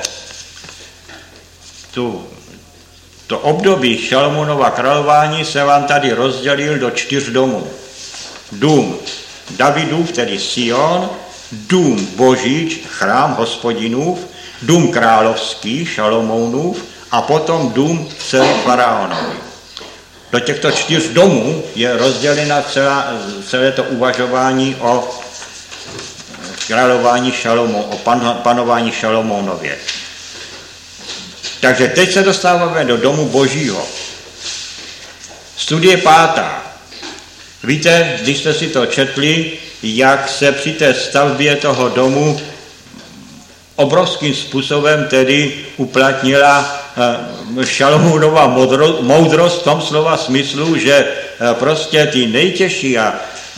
Tu, to období Šalomonova králování se vám tady rozdělil do čtyř domů. Dům Davidův, tedy Sion, dům Boží, chrám Hospodinův, dům královský, Šalomounův a potom dům dcery Faraonovi. Do těchto čtyř domů je rozdělena celá, celé to uvažování o králování Šalomou, o pan, panování Šalomounově. Takže teď se dostáváme do domu Božího. Studie pátá. Víte, když jste si to četli, jak se při té stavbě toho domu obrovským způsobem tedy uplatnila Šalomounova moudrost v tom slova smyslu, že prostě ty nejtěžší a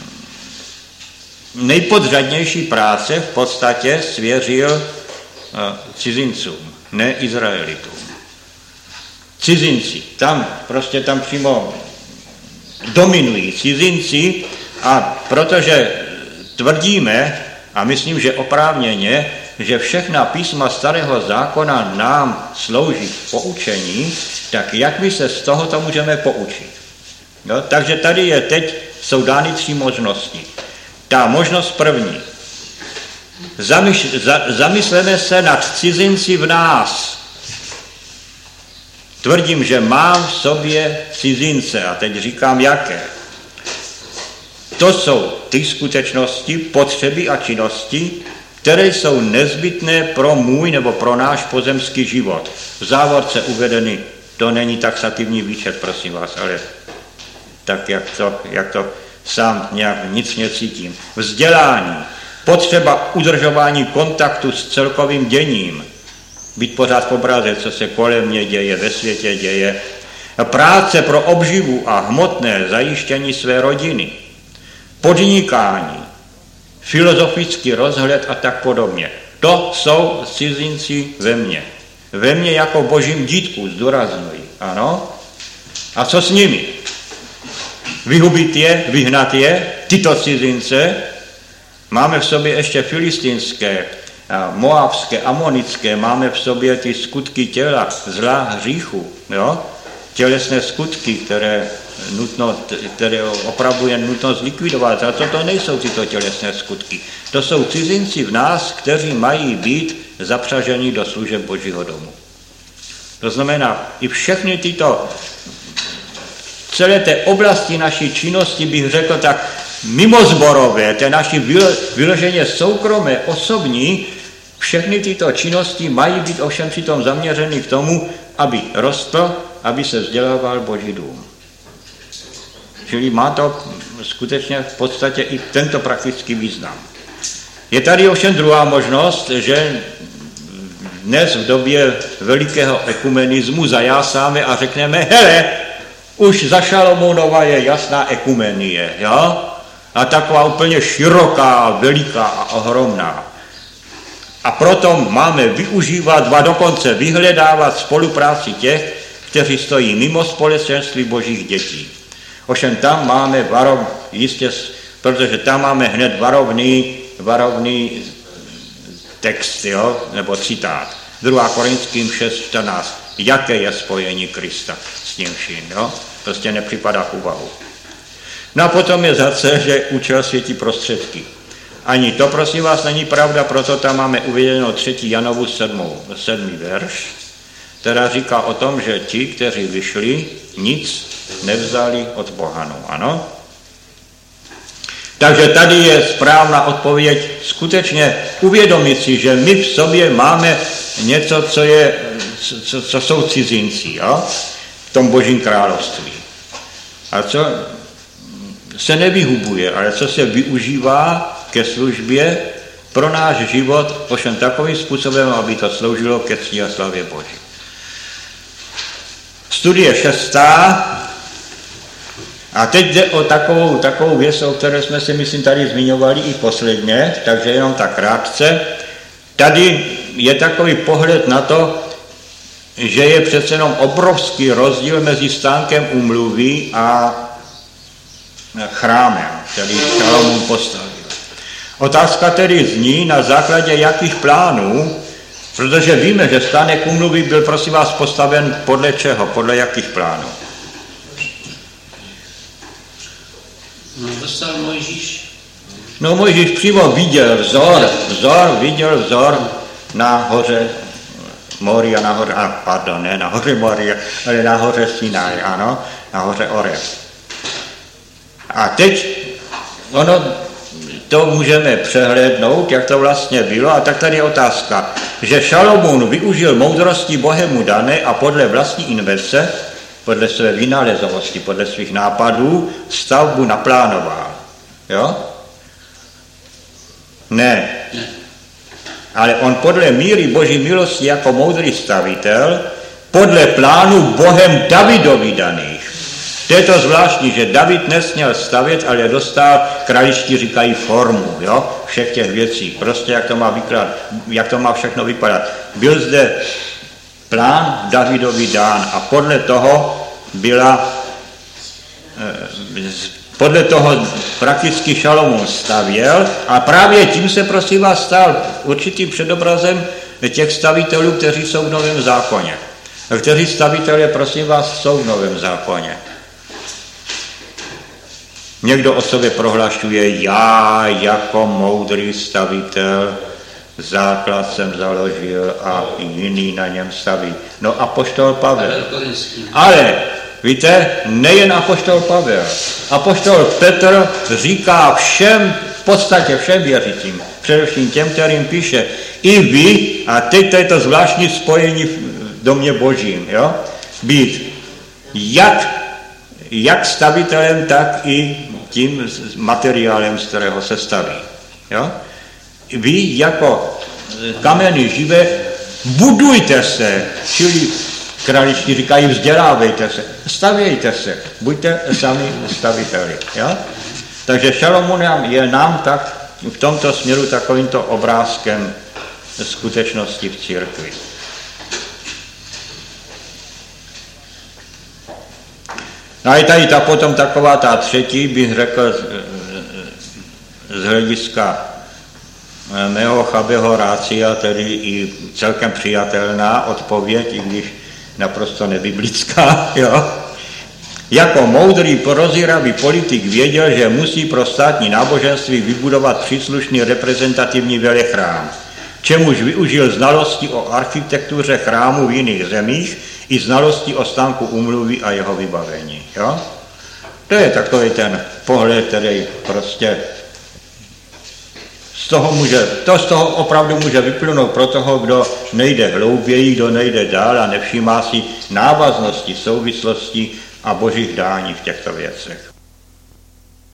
nejpodřadnější práce v podstatě svěřil cizincům, ne Izraelitům. Cizinci, tam prostě tam přímo dominují cizinci a protože tvrdíme, a myslím, že oprávněně, že všechna písma Starého zákona nám slouží k poučení, tak jak my se z tohoto můžeme poučit? No, takže tady je teď, jsou dány tři možnosti. Ta možnost první. Zamyš, za, zamysleme se nad cizinci v nás. Tvrdím, že mám v sobě cizince a teď říkám jaké. To jsou ty skutečnosti, potřeby a činnosti, které jsou nezbytné pro můj nebo pro náš pozemský život. V závorce uvedeny, to není taxativní výčet, prosím vás, ale tak, jak to, jak to sám nějak nic necítím. Vzdělání, potřeba udržování kontaktu s celkovým děním, být pořád v obraze, co se kolem mě děje, ve světě děje, práce pro obživu a hmotné zajištění své rodiny, podnikání, filozofický rozhled a tak podobně. To jsou cizinci ve mně. Ve mně jako božím dítku, zdůrazňuji. Ano? A co s nimi? Vyhubit je, vyhnat je, tyto cizince. Máme v sobě ještě filistinské, moabské, amonické, máme v sobě ty skutky těla, zla, hříchu, jo? Tělesné skutky, které, nutno, které opravdu je nutno zlikvidovat. A co to nejsou tyto tělesné skutky? To jsou cizinci v nás, kteří mají být zapřaženi do služeb Božího domu. To znamená, i všechny tyto, celé té oblasti naší činnosti bych řekl tak mimozborové, té naší vyloženě soukromé, osobní, všechny tyto činnosti mají být ovšem přitom zaměřeny k tomu, aby rostl, aby se vzdělával Boží dům. Čili má to skutečně v podstatě i tento praktický význam. Je tady ovšem druhá možnost, že dnes v době velikého ekumenismu zajásáme a řekneme, hele, už za Šalomounova je jasná ekumenie, jo? A taková úplně široká, veliká a ohromná. A proto máme využívat a dokonce vyhledávat spolupráci těch, kteří stojí mimo společenství božích dětí. Ovšem tam máme varov, jistě, protože tam máme hned varovný, varovný text, jo, nebo citát. druhá Korinským šest čtrnáct. Jaké je spojení Krista s tím vším, jo? Prostě nepřipadá k úvahu. No a potom je zase, že účel světí prostředky. Ani to, prosím vás, není pravda, proto tam máme uvedeno třetí Janovu sedmý verš, která říká o tom, že ti, kteří vyšli, nic nevzali od pohanů, ano? Takže tady je správná odpověď skutečně uvědomit si, že my v sobě máme něco, co, je, co, co jsou cizinci, jo? V tom božím království. A co se nevyhubuje, ale co se využívá ke službě pro náš život, ovšem takovým způsobem, aby to sloužilo ke cti a slavě Boží. Studie šestá. A teď jde o takovou, takovou věc, o které jsme si, myslím, tady zmiňovali i posledně, takže jenom tak krátce. Tady je takový pohled na to, že je přece jenom obrovský rozdíl mezi stánkem úmluvy a chrámem, který Šalomún postavil. Otázka tedy zní, na základě jakých plánů, protože víme, že stánek úmluvy byl, prosím vás, postaven podle čeho, podle jakých plánů. No, dostal Mojžíš. No, Mojžíš přímo viděl vzor, vzor, viděl vzor na hoře Moria, na hoře, a pardon, ne na hoře Moria, ale na hoře Sinaj, ano, na hoře Oreb. A teď ono, to můžeme přehlédnout, jak to vlastně bylo, a tak tady je otázka, že Šalomún využil moudrosti Bohem mu dané a podle vlastní invence, podle své vynálezovosti, podle svých nápadů, stavbu naplánoval. Jo? Ne. Ale on podle míry boží milosti jako moudrý stavitel, podle plánu Bohem Davidovi daných. To je to zvláštní, že David nesměl stavět, ale dostal, kraličtí říkají, formu, jo? Všech těch věcí. Prostě jak to má vyklad, jak to má všechno vypadat. Byl zde plán Davidovi dán a podle toho byla, podle toho prakticky Šalomún stavěl a právě tím se, prosím vás, stal určitým předobrazem těch stavitelů, kteří jsou v Novém zákoně. A kteří stavitelé, prosím vás, jsou v Novém zákoně. Někdo o sobě prohlašuje, já jako moudrý stavitel základ jsem založil a jiný na něm staví. No apoštol Pavel. Ale víte, nejen apoštol Pavel. Apoštol Petr říká všem, v podstatě všem věřícím, především těm, kterým píše, i vy, a teď to je to zvláštní spojení v domě božím, jo? Být jak, jak stavitelem, tak i tím materiálem, z kterého se staví. Jo? Vy jako kameny živé budujte se, čili kraličtí říkají vzdělávejte se, stavějte se, buďte sami staviteli. Jo? Takže Šalomún je nám tak v tomto směru takovýmto obrázkem skutečnosti v církvi. No a je tady ta potom taková ta třetí, bych řekl, z, z hlediska mého chabého rácia, tedy i celkem přijatelná odpověď, i když naprosto nebiblická, jo. Jako moudrý prozíravý politik věděl, že musí pro státní náboženství vybudovat příslušný reprezentativní velechrám, čemuž využil znalosti o architektuře chrámu v jiných zemích i znalosti o stánku úmluvy a jeho vybavení. Jo? To je takový ten pohled, který prostě z toho může, to z toho opravdu může vyplynout pro toho, kdo nejde hlouběji, kdo nejde dál a nevšímá si návaznosti, souvislosti a božích dání v těchto věcech.